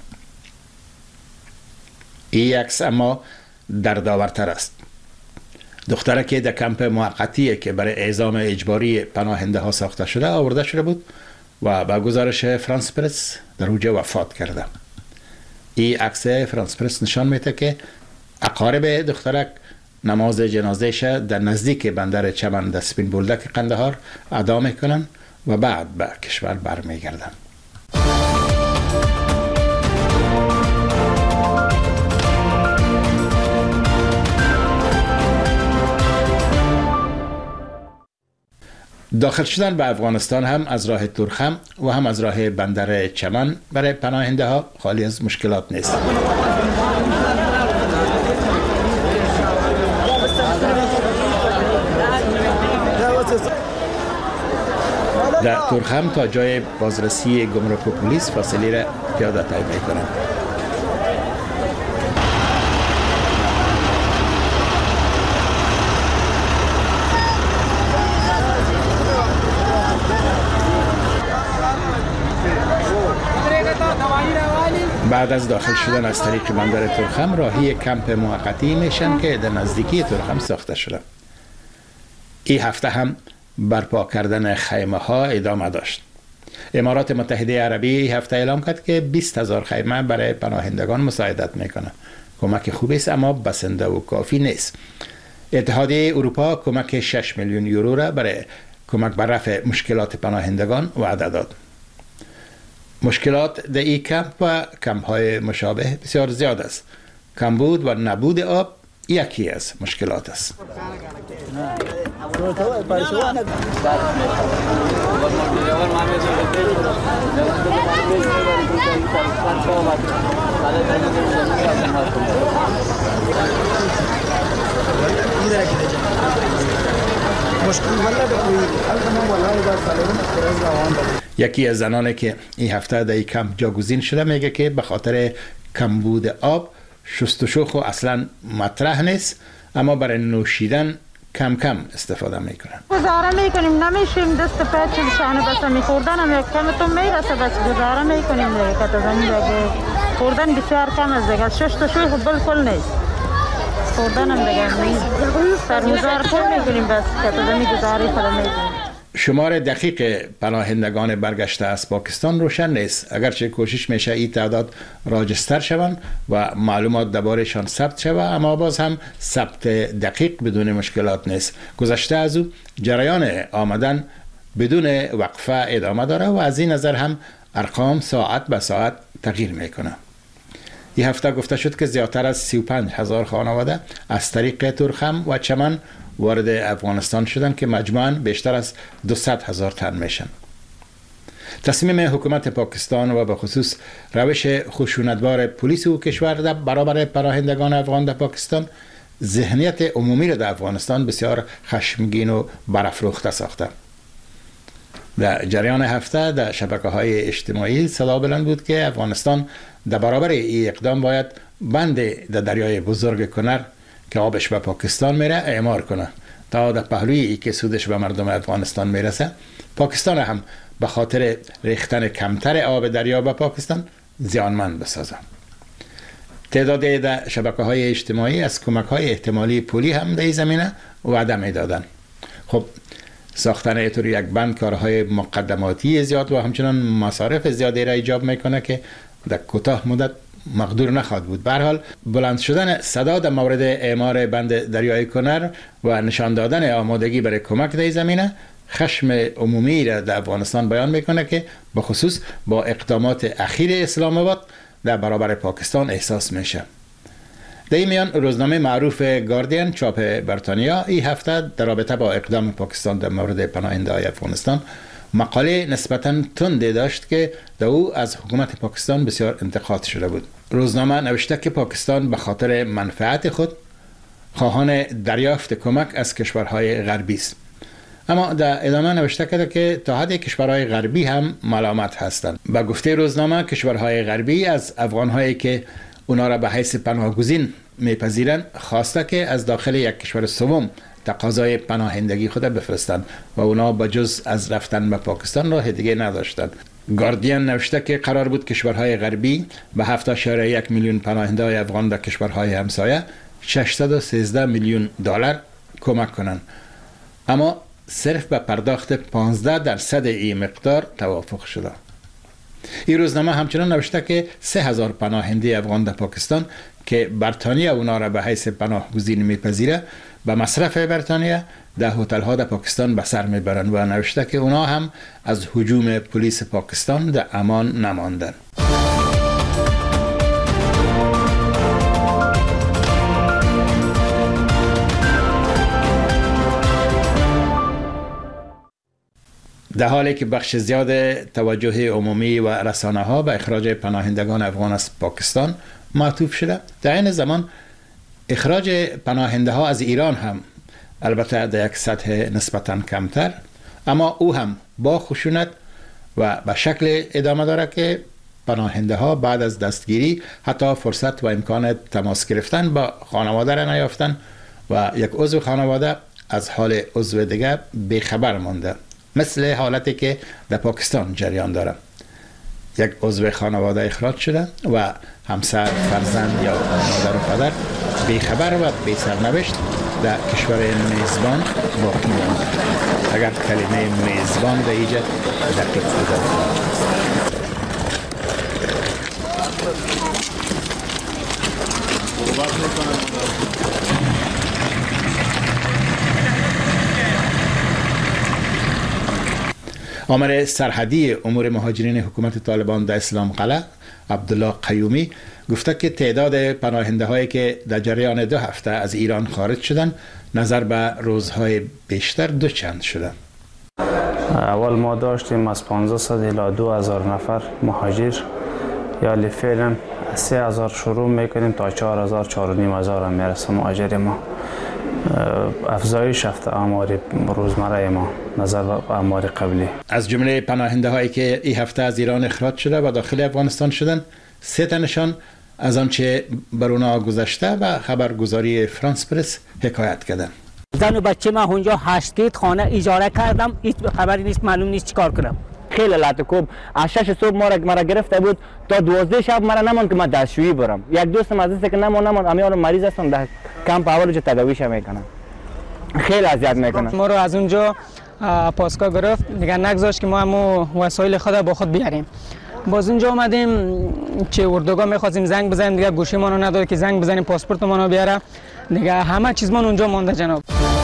این عکس اما دردآورتر است. دختره که در کمپ موقتی که برای اعزام اجباری پناهنده ها ساخته شده آورده شده بود و با گزارش فرانس پرس در اوجه وفات کرده. این عکس فرانس پرس نشان میده که اقارب دخترک نماز جنازهش در نزدیک بندر چمن در سپین بولدک قندهار ادا میکنن و بعد به کشور برمیگردن. داخل شدن به افغانستان هم از راه تورخم و هم از راه بندر چمن برای پناهنده ها خالی از مشکلات نیست. در تورخم تا جای بازرسی گمرک و پلیس فاصله را پیاده طی می‌کنند. بعد از داخل شدن از طریق بندر تورخم راهی کمپ موقتی میشن که در نزدیکی تورخم ساخته شده. این هفته هم برپا کردن خیمه ها ادامه داشت. امارات متحده عربی این هفته اعلام کرد که 20,000 خیمه برای پناهندگان مساعدت میکنه. کمک خوبی است اما بسنده و کافی نیست. اتحادیه اروپا کمک 6 میلیون یورو را برای کمک بر رفع مشکلات پناهندگان وعده داد. مشکلات در این کمپ و کمپ های مشابه بسیار زیاد است. کمبود و نبود آب یکی از مشکلات است. یکی از زنانی که این هفته در این کمپ جاگزین شده میگه که به خاطر کمبود آب شستشو خو اصلا مطرح نیست، اما برای نوشیدن کم کم استفاده میکنن. گزاره میکنیم، نمیشیم دست پای چلشانه بس میخوردن هم یک کم تو میرسه، بس گزاره میکنیم دیگه که تا زمین دیگه خوردن بسیار کم از دیگه شستشوی خود بالکل نیست، خوردن هم دیگه نیست، سرمزار کل میکنیم بس که تا زمین گزاره خود میکنیم. شمار دقیق پناهندگان برگشته از پاکستان روشن نیست، اگرچه کوشش میشه این تعداد راجستر شوند و معلومات درباره‌شان ثبت شود، اما باز هم ثبت دقیق بدون مشکلات نیست. گذشته از او جریان آمدن بدون وقفه ادامه داره و از این نظر هم ارقام ساعت به ساعت تغییر میکنه. این هفته گفته شد که زیادتر از 35,000 خانواده از طریق تورخم و چمن وارد افغانستان شدن که مجموعاً بیشتر از 200,000 تن میشن. تصمیم حکومت پاکستان و به خصوص روش خشونتبار پلیس و کشور در برابر پناهندگان افغان در پاکستان ذهنیت عمومی را در افغانستان بسیار خشمگین و برافروخته ساخته. در جریان هفته در شبکه‌های اجتماعی صدا بلند بود که افغانستان در برابر این اقدام باید بند در دریای بزرگ کنر که آبش به پاکستان میره اعمار کنه تا در پهلوی ای که سودش به مردم افغانستان میرسه پاکستان هم به خاطر ریختن کمتر آب دریا به پاکستان زیانمند بسازه. تعدادی در شبکه‌های اجتماعی از کمک‌های احتمالی پولی هم در این زمینه وعده میدادن. خب ساختن ایطور یک بند کارهای مقدماتی زیاد و همچنان مصارف زیادی را ایجاب میکنه که در کوتاه مدت مقدور نخواهد بود. به هر حال بلند شدن صدا در مورد اعمار بند دریای کنر و نشان دادن آمادگی برای کمک در این زمینه خشم عمومی را در افغانستان بیان میکنه که به خصوص با اقدامات اخیر اسلام آباد در برابر پاکستان احساس میشه. در این میان روزنامه معروف گاردین چاپ بریتانیا این هفته در رابطه با اقدام پاکستان در مورد پناهنده‌های افغانستان مقاله نسبتاً تندی داشت که در او از حکومت پاکستان بسیار انتقاد شده بود. روزنامه نوشته که پاکستان به خاطر منفعت خود خواهان دریافت کمک از کشورهای غربی است. اما در ادامه نوشته کرده که تا حد کشورهای غربی هم ملامت هستند. به گفته روزنامه کشورهای غربی از افغانهایی که اونا را به حیث پناهگزین میپذیرند خواسته که از داخل یک کشور سوم تقاضای پناهندگی خود بفرستند و اونا با جز از رفتن به پاکستان راه دیگه نداشتند. گاردین نوشته که قرار بود کشورهای غربی به 7.1 میلیون پناهنده افغان در کشورهای همسایه 613 میلیون دلار کمک کنند، اما صرف به پرداخت 15% این مقدار توافق شده. این روزنامه همچنان نوشته که 3,000 پناهنده افغان در پاکستان که بریتانیا اونا را به حیث پناهگزین میپذیره به مصرف بریتانیا در هتل‌ها در پاکستان به سر میبرند و نوشته که اونا هم از هجوم پلیس پاکستان در امان نماندن. در حالی که بخش زیاد توجه عمومی و رسانه ها به اخراج پناهندگان افغان از پاکستان معطوف شده، در این زمان اخراج پناهنده ها از ایران هم البته در یک سطح نسبتاً کمتر، اما او هم با خشونت و به شکل ادامه داره که پناهنده ها بعد از دستگیری حتی فرصت و امکان تماس گرفتن با خانواده را نیافتن و یک عضو خانواده از حال عضو دیگه بیخبر مانده، مثل حالتی که در پاکستان جریان داره. یک عضو خانواده اخراج شده و همسر، فرزند یا مادر و پدر بیخبر و بی سرنوشت در کشور میزبان باقی مانده. اگر کلمه میزبان در اینجا دقیق بوده. آمر سرحدی امور مهاجرین حکومت طالبان در اسلام قلعه عبدالله قیومی گفته که تعداد پناهنده هایی که در جریان 2 هفته از ایران خارج شدن نظر به روزهای بیشتر دوچند شده. اول ما داشتیم از 1500 الی 2000 نفر مهاجر، یا فعلا 3000 شروع میکنیم تا 4000 4500 هم میرسه مهاجر ما. افزایش یافته آمار روزمره ما نظر به آمار قبلی. از جمله پناهنده هایی که این هفته از ایران اخراج شده و داخل افغانستان شدند، 3 تنشان از آنچه بر اونا گذشته و خبرگزاری فرانس پرس حکایت کردند. زن و بچه من اونجا 8 خانه اجاره کردم، هیچ خبری نیست، معلوم نیست چیکار کنم. خیلی لطکوب از 6 صبح مرا گرفته بود تا 12 شب مرا نموند که من دستشویی برم. یک دوستم از است که نموند امیان مریض هستم در کمپ اول جو تداویش میکنم. خیلی اذیت میکنه. ما رو از اونجا پاسگاه گرفت، دیگه نگذاشت که ما هم وسایل خود با خود بیاریم. باز اونجا اومدیم چه اردوگاه می‌خواستیم زنگ بزنیم، دیگه گوشی ما رو نداره که زنگ بزنیم پاسپورت ما رو بیاره. دیگه همه چیز ما اونجا مونده جناب.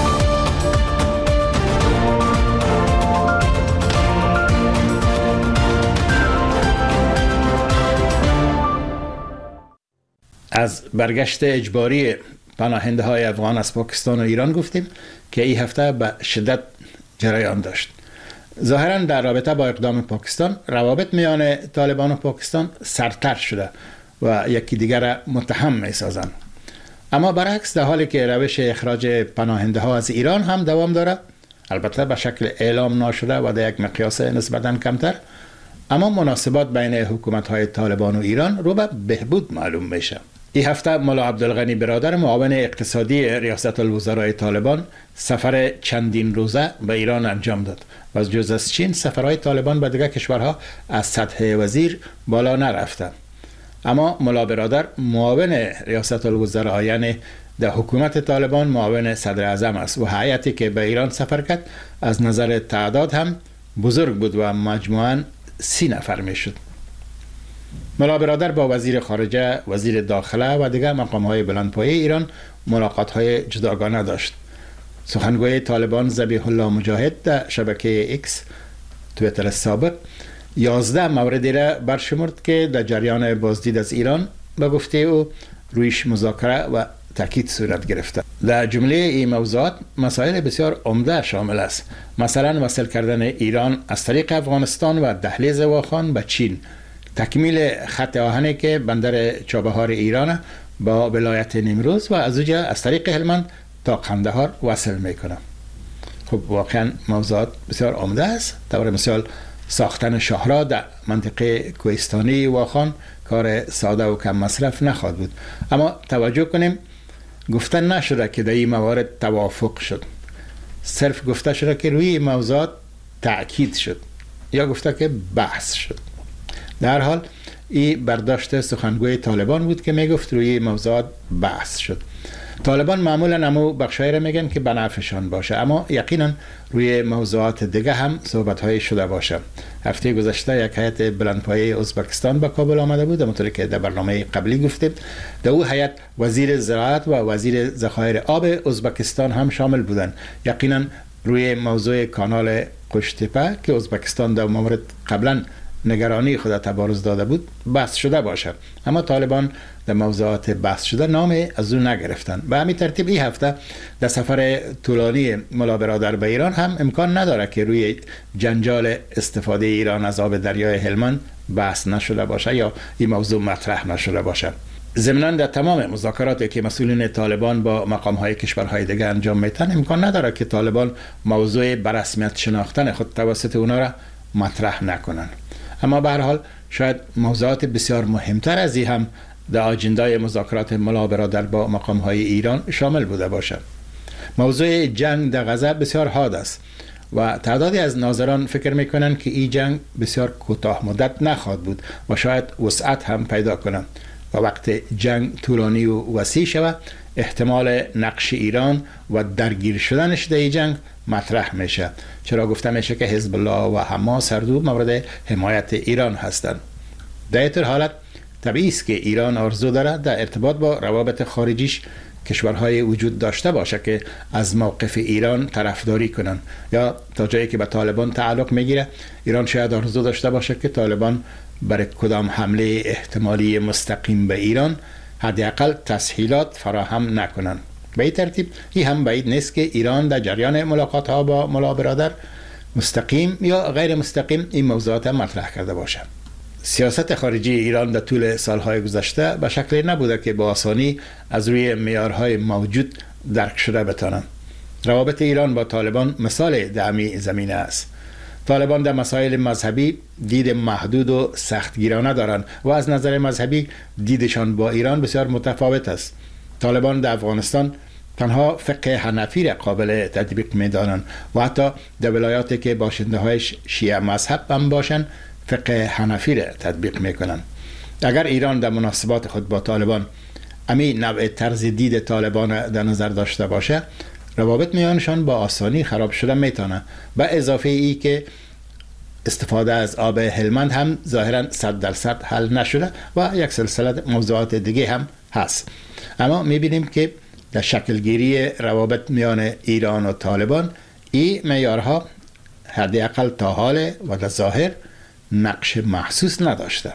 از برگشت اجباری پناهنده های افغان از پاکستان و ایران گفتیم که این هفته به شدت جریان داشت. ظاهراً در رابطه با اقدام پاکستان، روابط میان طالبان و پاکستان سرتر شده و یکی دیگر را متهم می سازند. اما برعکس، در حالی که روش اخراج پناهنده ها از ایران هم دوام داره، البته به شکل اعلام نشده و در یک مقیاس نسبتاً کمتر، اما مناسبات بین حکومت های طالبان و ایران رو به بهبود معلوم میشه. این هفته مولا عبدالغنی برادر معاون اقتصادی ریاست الوزرای طالبان سفر چندین روزه به ایران انجام داد و از جز از چین سفرهای طالبان به دیگر کشورها از سطح وزیر بالا نرفته. اما مولا برادر معاون ریاست الوزرا، یعنی در حکومت طالبان معاون صدر اعظم است و هیئتی که به ایران سفر کرد از نظر تعداد هم بزرگ بود و مجموعاً 30 نفر می شد. مولا برادر با وزیر خارجه، وزیر داخله و دیگر مقام‌های بلندپایه ایران ملاقات‌های جداگانه داشت. سخنگوی طالبان ذبیح الله مجاهد در شبکه ایکس توییتر سابق 11 موردی را برشمرد که در جریان بازدید از ایران به گفته او رویش مذاکره و تاکید صورت گرفته. در جمله این موضوعات مسائل بسیار عمده شامل است. مثلا وصل کردن ایران از طریق افغانستان و دهلیز واخان به چین، تکمیل خط آهنی که بندر چابهار ایران با ولایت نیمروز و از اونجا از طریق هلمند تا قندهار وصل میکنه. خب واقعا موضوعات بسیار عمده است. طور مثال ساختن شاهراه در منطقه کوهستانی واخان کار ساده و کم مصرف نخواهد بود، اما توجه کنیم گفتن نشده که در این موارد توافق شد، صرف گفته شده که روی این موضوعات تأکید شد یا گفته که بحث شد. در حال این برداشت سخنگوی طالبان بود که میگفت روی موضوعات بحث شد. طالبان معمولا همو بخشایی را میگن که به نفعشان باشه، اما یقینا روی موضوعات دیگه هم صحبت‌های شده باشه. هفته گذشته یک هیئت بلندپایه ازبکستان به کابل آمده بود، همونطوری که در برنامه قبلی گفتیم. در او هیئت وزیر زراعت و وزیر ذخایر آب ازبکستان هم شامل بودند. یقینا روی موضوع کانال قشتپه که ازبکستان در مورد قبلا نگرانی خود تبارز داده بود بحث شده باشد، اما طالبان در موضوعات بحث شده نام از او نگرفتند. به همین ترتیب این هفته در سفر طولانی ملا برادر به ایران هم امکان نداره که روی جنجال استفاده ایران از آب دریای هلمند بحث نشده باشه یا این موضوع مطرح نشده باشه. ضمناً در تمام مذاکراتی که مسئولین طالبان با مقام‌های کشورهای دیگر انجام میدن امکان نداره که طالبان موضوع به رسمیت شناختن خود توسط اونا را مطرح نکنن. اما به هر حال شاید موضوعات بسیار مهمتر از این هم در آجندای مذاکرات ملا برادر با مقام‌های ایران شامل بوده باشد. موضوع جنگ در غزه بسیار حاد است و تعدادی از ناظران فکر میکنند که این جنگ بسیار کوتاه مدت نخواهد بود و شاید وسعت هم پیدا کنند و وقت جنگ طولانی و وسیع شود احتمال نقش ایران و درگیر شدنش در جنگ مطرح میشه، چرا گفته میشه که حزب الله و حماس هر دو مورد حمایت ایران هستند. در این حالت طبیعی است که ایران آرزو داره در ارتباط با روابط خارجیش کشورهای وجود داشته باشه که از موقف ایران طرفداری کنن، یا تا جایی که به طالبان تعلق میگیره ایران شاید آرزو داشته باشه که طالبان برای کدام حمله احتمالی مستقیم به ایران حداقل تسهیلات فراهم نکنن. به این ترتیب این هم بعید نیست که ایران در جریان ملاقات ها با ملا برادر مستقیم یا غیر مستقیم این موضوعات مطرح کرده باشه. سیاست خارجی ایران در طول سالهای گذشته به شکلی نبوده که با آسانی از روی معیارهای موجود درک شده بتانند. روابط ایران با طالبان مثال در همین زمینه است. طالبان در مسائل مذهبی دید محدود و سختگیرانه دارند و از نظر مذهبی دیدشان با ایران بسیار متفاوت است. طالبان در افغانستان تنها فقه حنفی را قابل تطبیق می‌دانند و حتی در ولایاتی که باشنده هایش شیعه مذهب هم باشند فقه حنفی را تطبیق میکنند. اگر ایران در مناسبات خود با طالبان امی نوع طرز دید طالبان در نظر داشته باشه روابط میانشان با آسانی خراب شده میتونه. به اضافه ای که استفاده از آب هلمند هم ظاهرا 100% حل نشده و یک سلسله موضوعات دیگه هم هست. اما میبینیم که در شکلگیری روابط میان ایران و طالبان این معیارها حداقل تا حال و در ظاهر نقش محسوس نداشته.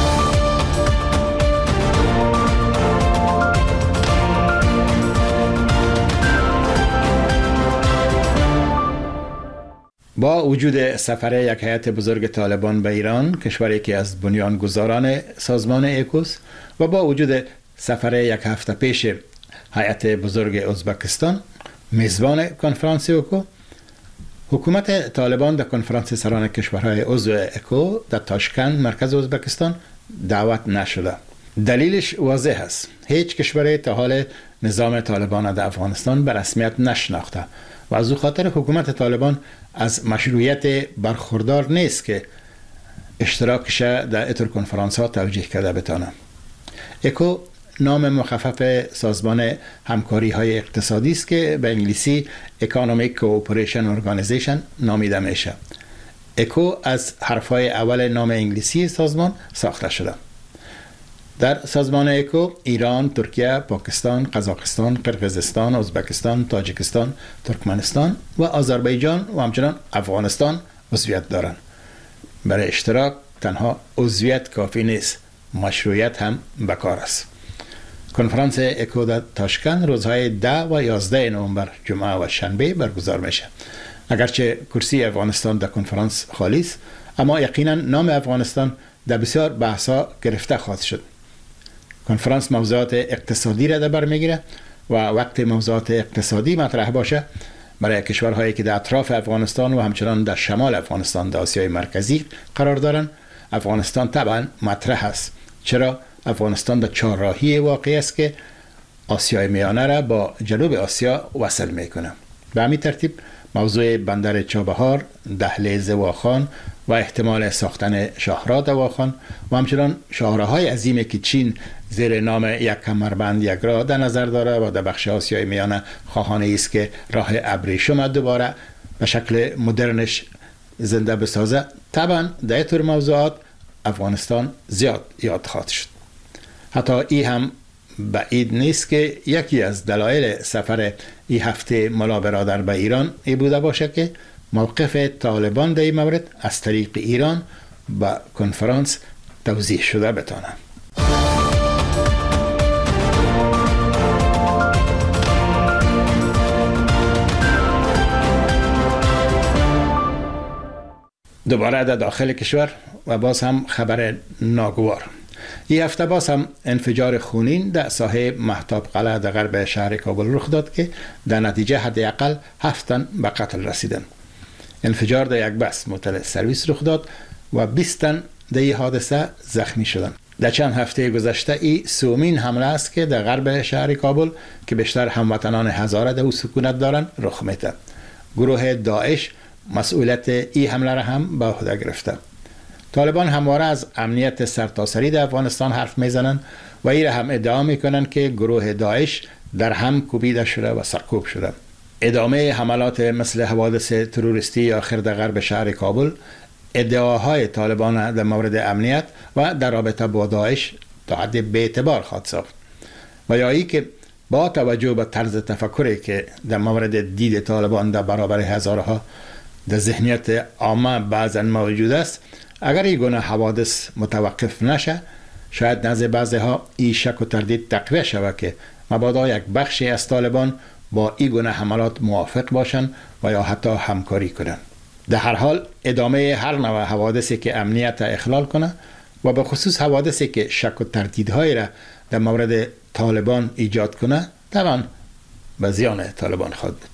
با وجود سفر یک هیئت بزرگ طالبان به ایران، کشوری که از بنیانگذاران سازمان ایکوس، و با وجود سفر یک هفته پیش هیئت بزرگ ازبکستان میزبان کنفرانس ایکو، حکومت طالبان در کنفرانس سران کشورهای عضو ایکو در تاشکند مرکز ازبکستان دعوت نشده. دلیلش واضح است. هیچ کشوری تا حال نظام طالبان در افغانستان به رسمیت نشناخته و از او خاطر حکومت طالبان از مشروعیت برخوردار نیست که اشتراکش در اتر کنفرانس ها توجیه کرده بتانه. ایکو نام مخفف سازمان همکاری های اقتصادی است که به انگلیسی Economic Cooperation Organization نامیده میشه. ایکو از حرفهای اول نام انگلیسی سازمان ساخته شده. در سازمان ایکو ایران، ترکیه، پاکستان، قزاقستان، قرقیزستان، ازبکستان، تاجیکستان، ترکمنستان و آذربایجان و همچنان افغانستان عضویت دارند. برای اشتراک تنها عضویت کافی نیست، مشروعیت هم بکار است. کنفرانس ایکو در تاشکند روزهای 10 و 11 نوامبر جمعه و شنبه برگزار میشه. اگرچه کرسی افغانستان در کنفرانس خالی است، اما یقینا نام افغانستان در بسیار بحث‌ها گرفته خواهد شد. کنفرانس موضوعات اقتصادی را در بر میگیره و وقتی موضوعات اقتصادی مطرح باشه برای کشورهایی که در اطراف افغانستان و همچنان در شمال افغانستان در آسیای مرکزی قرار دارن، افغانستان طبعا مطرح است. چرا؟ افغانستان در چهارراهی واقع است که آسیای میانه را با جنوب آسیا وصل میکنه. به همین ترتیب موضوع بندر چابهار، دهلیز واخان و احتمال ساختن شاهراه واخان و همچنان شاهراهای عظیمی که چین زیر نام یک کمربند یک راه در نظر داره و در بخش آسیای میانه خواهانه است که راه ابریشم دوباره به شکل مدرنش زنده بسازه. طبعا در این طور موضوعات افغانستان زیاد یاد خواهد شد. حتی این هم بعید نیست که یکی از دلایل سفر این هفته ملا برادر به ایران ای بوده باشه که موقف طالبان در این مورد از طریق ایران به کنفرانس توضیح شده بتانه. دوباره در داخل کشور و باز هم خبر ناگوار. این هفته باز هم انفجار خونین در ساحه مهتاب قلعه در غرب شهر کابل رخ داد که در نتیجه حداقل 7 تن به قتل رسیدن. انفجار در یک بس موتل سرویس رخ داد و 20 تن در این حادثه زخمی شدند. در چند هفته گذشته این سومین حمله است که در غرب شهر کابل که بیشتر هموطنان هزاره در او سکونت دارند رخ میده. گروه داعش مسئولیت این حمله را هم به عهده گرفته. طالبان همواره از امنیت سرتاسری در افغانستان حرف میزنند و این را هم ادعا میکنند که گروه داعش در هم کوبیده شده و سرکوب شده. ادامه حملات مثل حوادث تروریستی آخر در غرب شهر کابل، ادعاهای طالبان در مورد امنیت و در رابطه با داعش تا حد بی‌اعتبار خواهد ساخت. و یا ای که با توجه به طرز تفکری که در مورد دید طالبان در برابر هزارها در ذهنیت عامه بعضا موجود است، اگر این گونه حوادث متوقف نشه، شاید نزد بعضی‌ها این شک و تردید تقویت شود که مبادا یک بخشی از طالبان با این گونه حملات موافق باشند و یا حتی همکاری کنند. در هر حال ادامه هر نوع حوادثی که امنیت اخلال کنه و به خصوص حوادثی که شک و تردیدهای را در مورد طالبان ایجاد کنه طبعا به زیان طالبان خواهد بود.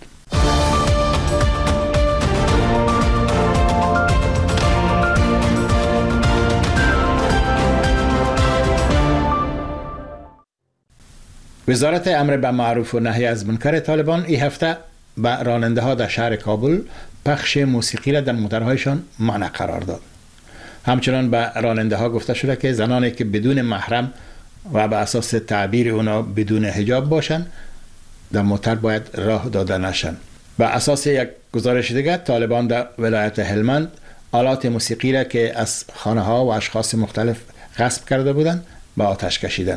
وزارت امر به معروف و نهی از منکر طالبان این هفته به راننده ها در شهر کابل پخش موسیقی را در موترهایشان منع قرار داد. همچنان به راننده ها گفته شده که زنانی که بدون محرم و به اساس تعبیر اونا بدون حجاب باشند در موتر باید راه داده نشن. به اساس یک گزارش دیگر طالبان در ولایت هلمند آلات موسیقی را که از خانه ها و اشخاص مختلف غصب کرده بودند به آتش کشیدند.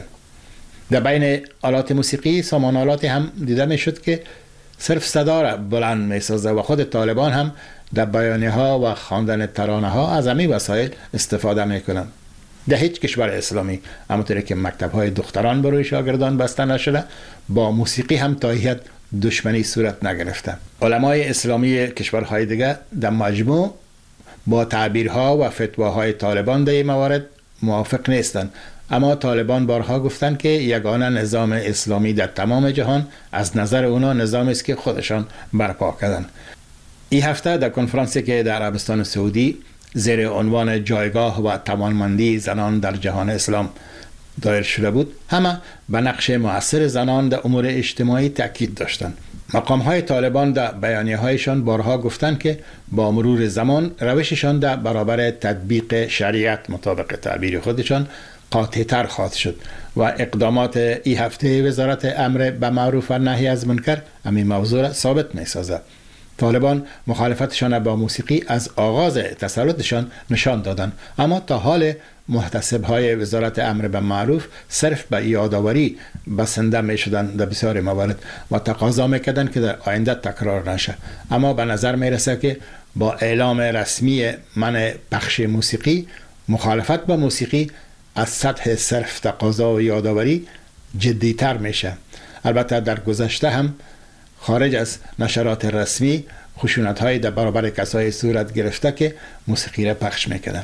در بین آلات موسیقی سامان آلاتی هم دیده می شد که صرف صدا را بلند می سازه و خود طالبان هم در بیانیه ها و خواندن ترانه ها از همین وسایل استفاده می کنند. در هیچ کشور اسلامی همونطوری که مکتب های دختران بروی شاگردان بسته نشده، با موسیقی هم تا حد دشمنی صورت نگرفته. علمای اسلامی کشورهای دیگر در مجموع با تعبیرها و فتواهای طالبان در این موارد موافق نیستند، اما طالبان بارها گفتند که یگانه نظام اسلامی در تمام جهان از نظر اونا نظامی است که خودشان برپا کردند. این هفته در کنفرانسی که در عربستان سعودی زیر عنوان جایگاه و توانمندی زنان در جهان اسلام دایر شده بود، همه به نقش مؤثر زنان در امور اجتماعی تاکید داشتند. مقام‌های طالبان در بیانیه‌هایشان بارها گفتند که با مرور زمان روششان در برابر تطبیق شریعت مطابق تعبیر خودشان قاطع‌تر خواهد شد و اقدامات این هفته وزارت امر به معروف و نهی از منکر همین موضوع را ثابت می‌سازد. طالبان مخالفتشان با موسیقی از آغاز تسلطشان نشان دادند، اما تا حال محتسب‌های وزارت امر به معروف صرف به یادآوری بسنده می‌شدند در بسیار موارد و تقاضا می‌کردند که در آینده تکرار نشه. اما به نظر می‌رسد که با اعلام رسمی منع پخش موسیقی، مخالفت با موسیقی از سطح صرف تقاضا و یادآوری جدی‌تر میشه. البته در گذشته هم خارج از نشرات رسمی خشونت‌های در برابر کسای صورت گرفته که موسیقی را پخش می‌کردند.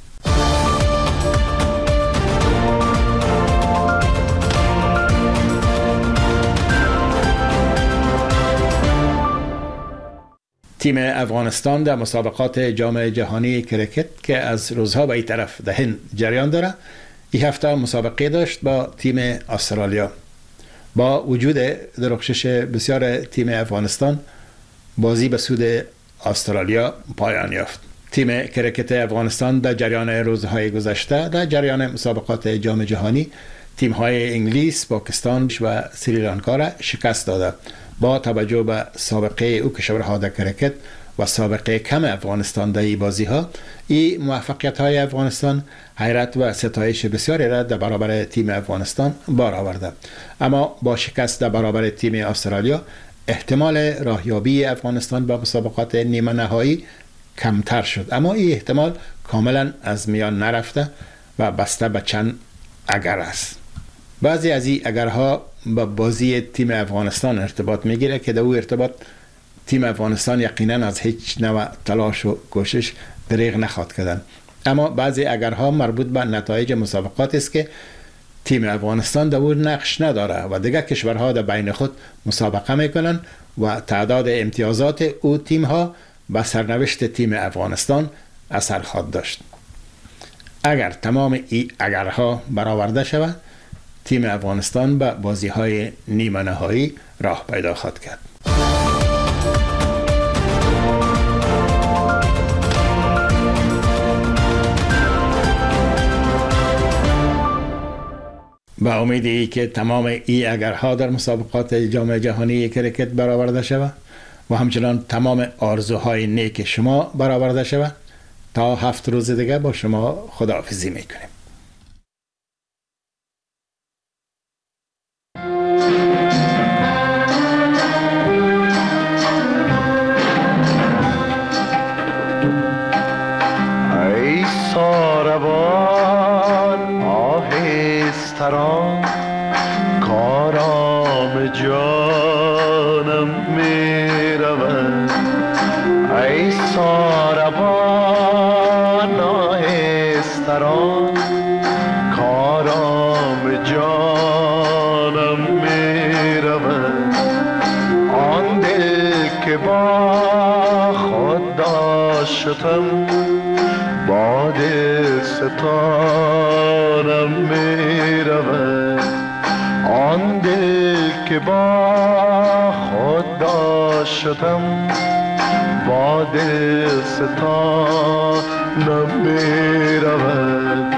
تیم افغانستان در مسابقات جام جهانی کرکت که از روزها به این طرف در هند جریان داره، این هفته مسابقه داشت با تیم استرالیا. با وجود درخشش بسیار تیم افغانستان، بازی به سود استرالیا پایان یافت. تیم کرکت افغانستان در جریان روزهای گذشته در جریان مسابقات جام جهانی تیم‌های انگلیس، پاکستان و سریلانکا را شکست داده. با توجه به سابقه او کشورها در کرکت و سابقه کم افغانستان در این بازی‌ها، این موفقیت‌های افغانستان حیرت و ستایش بسیاری را در برابر تیم افغانستان بار آورده. اما با شکست در برابر تیم استرالیا، احتمال راهیابی افغانستان به مسابقات نیمه نهایی کمتر شد، اما این احتمال کاملا از میان نرفته و بسته به چند اگر است. بعضی از این اگرها با بازی تیم افغانستان ارتباط میگیره که در او ارتباط تیم افغانستان یقینا از هیچ نوع تلاش و کوشش دریغ نخواد کردن، اما بعضی اگرها مربوط به نتایج مسابقات است که تیم افغانستان در اون نقش نداره و دیگه کشورها در بین خود مسابقه میکنن و تعداد امتیازات او تیم ها به سرنوشت تیم افغانستان اثر خواهد داشت. اگر تمام این اگرها برآورده شود، تیم افغانستان به بازی های نیمه نهایی راه پیدا خواهد کرد. با امیدی که تمام این اگرها در مسابقات جام جهانی کرکت برآورده شود و همچنان تمام آرزوهای نیک شما برآورده شود، تا 7 روز دیگه با شما خداحافظی میکنیم. ای ساربان آهستران، کارام جانم می رود. ای ساربان آهستران، کارام جانم می رود. آن دل که با خود داشتم، با دل ستانم می رود. آن دل که با خود داشتم، با دل ستانم می رود.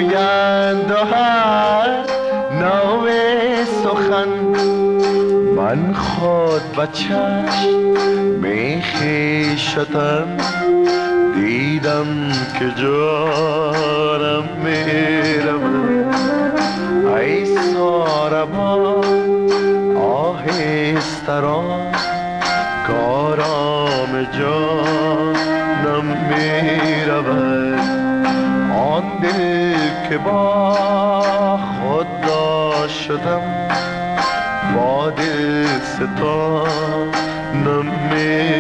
من من خود بچه میخیشتم دیدم که جانم میرود ای ساربا آهسته را کارام جانم میرود آن دل که با خود داشتم با دل ستانم میرود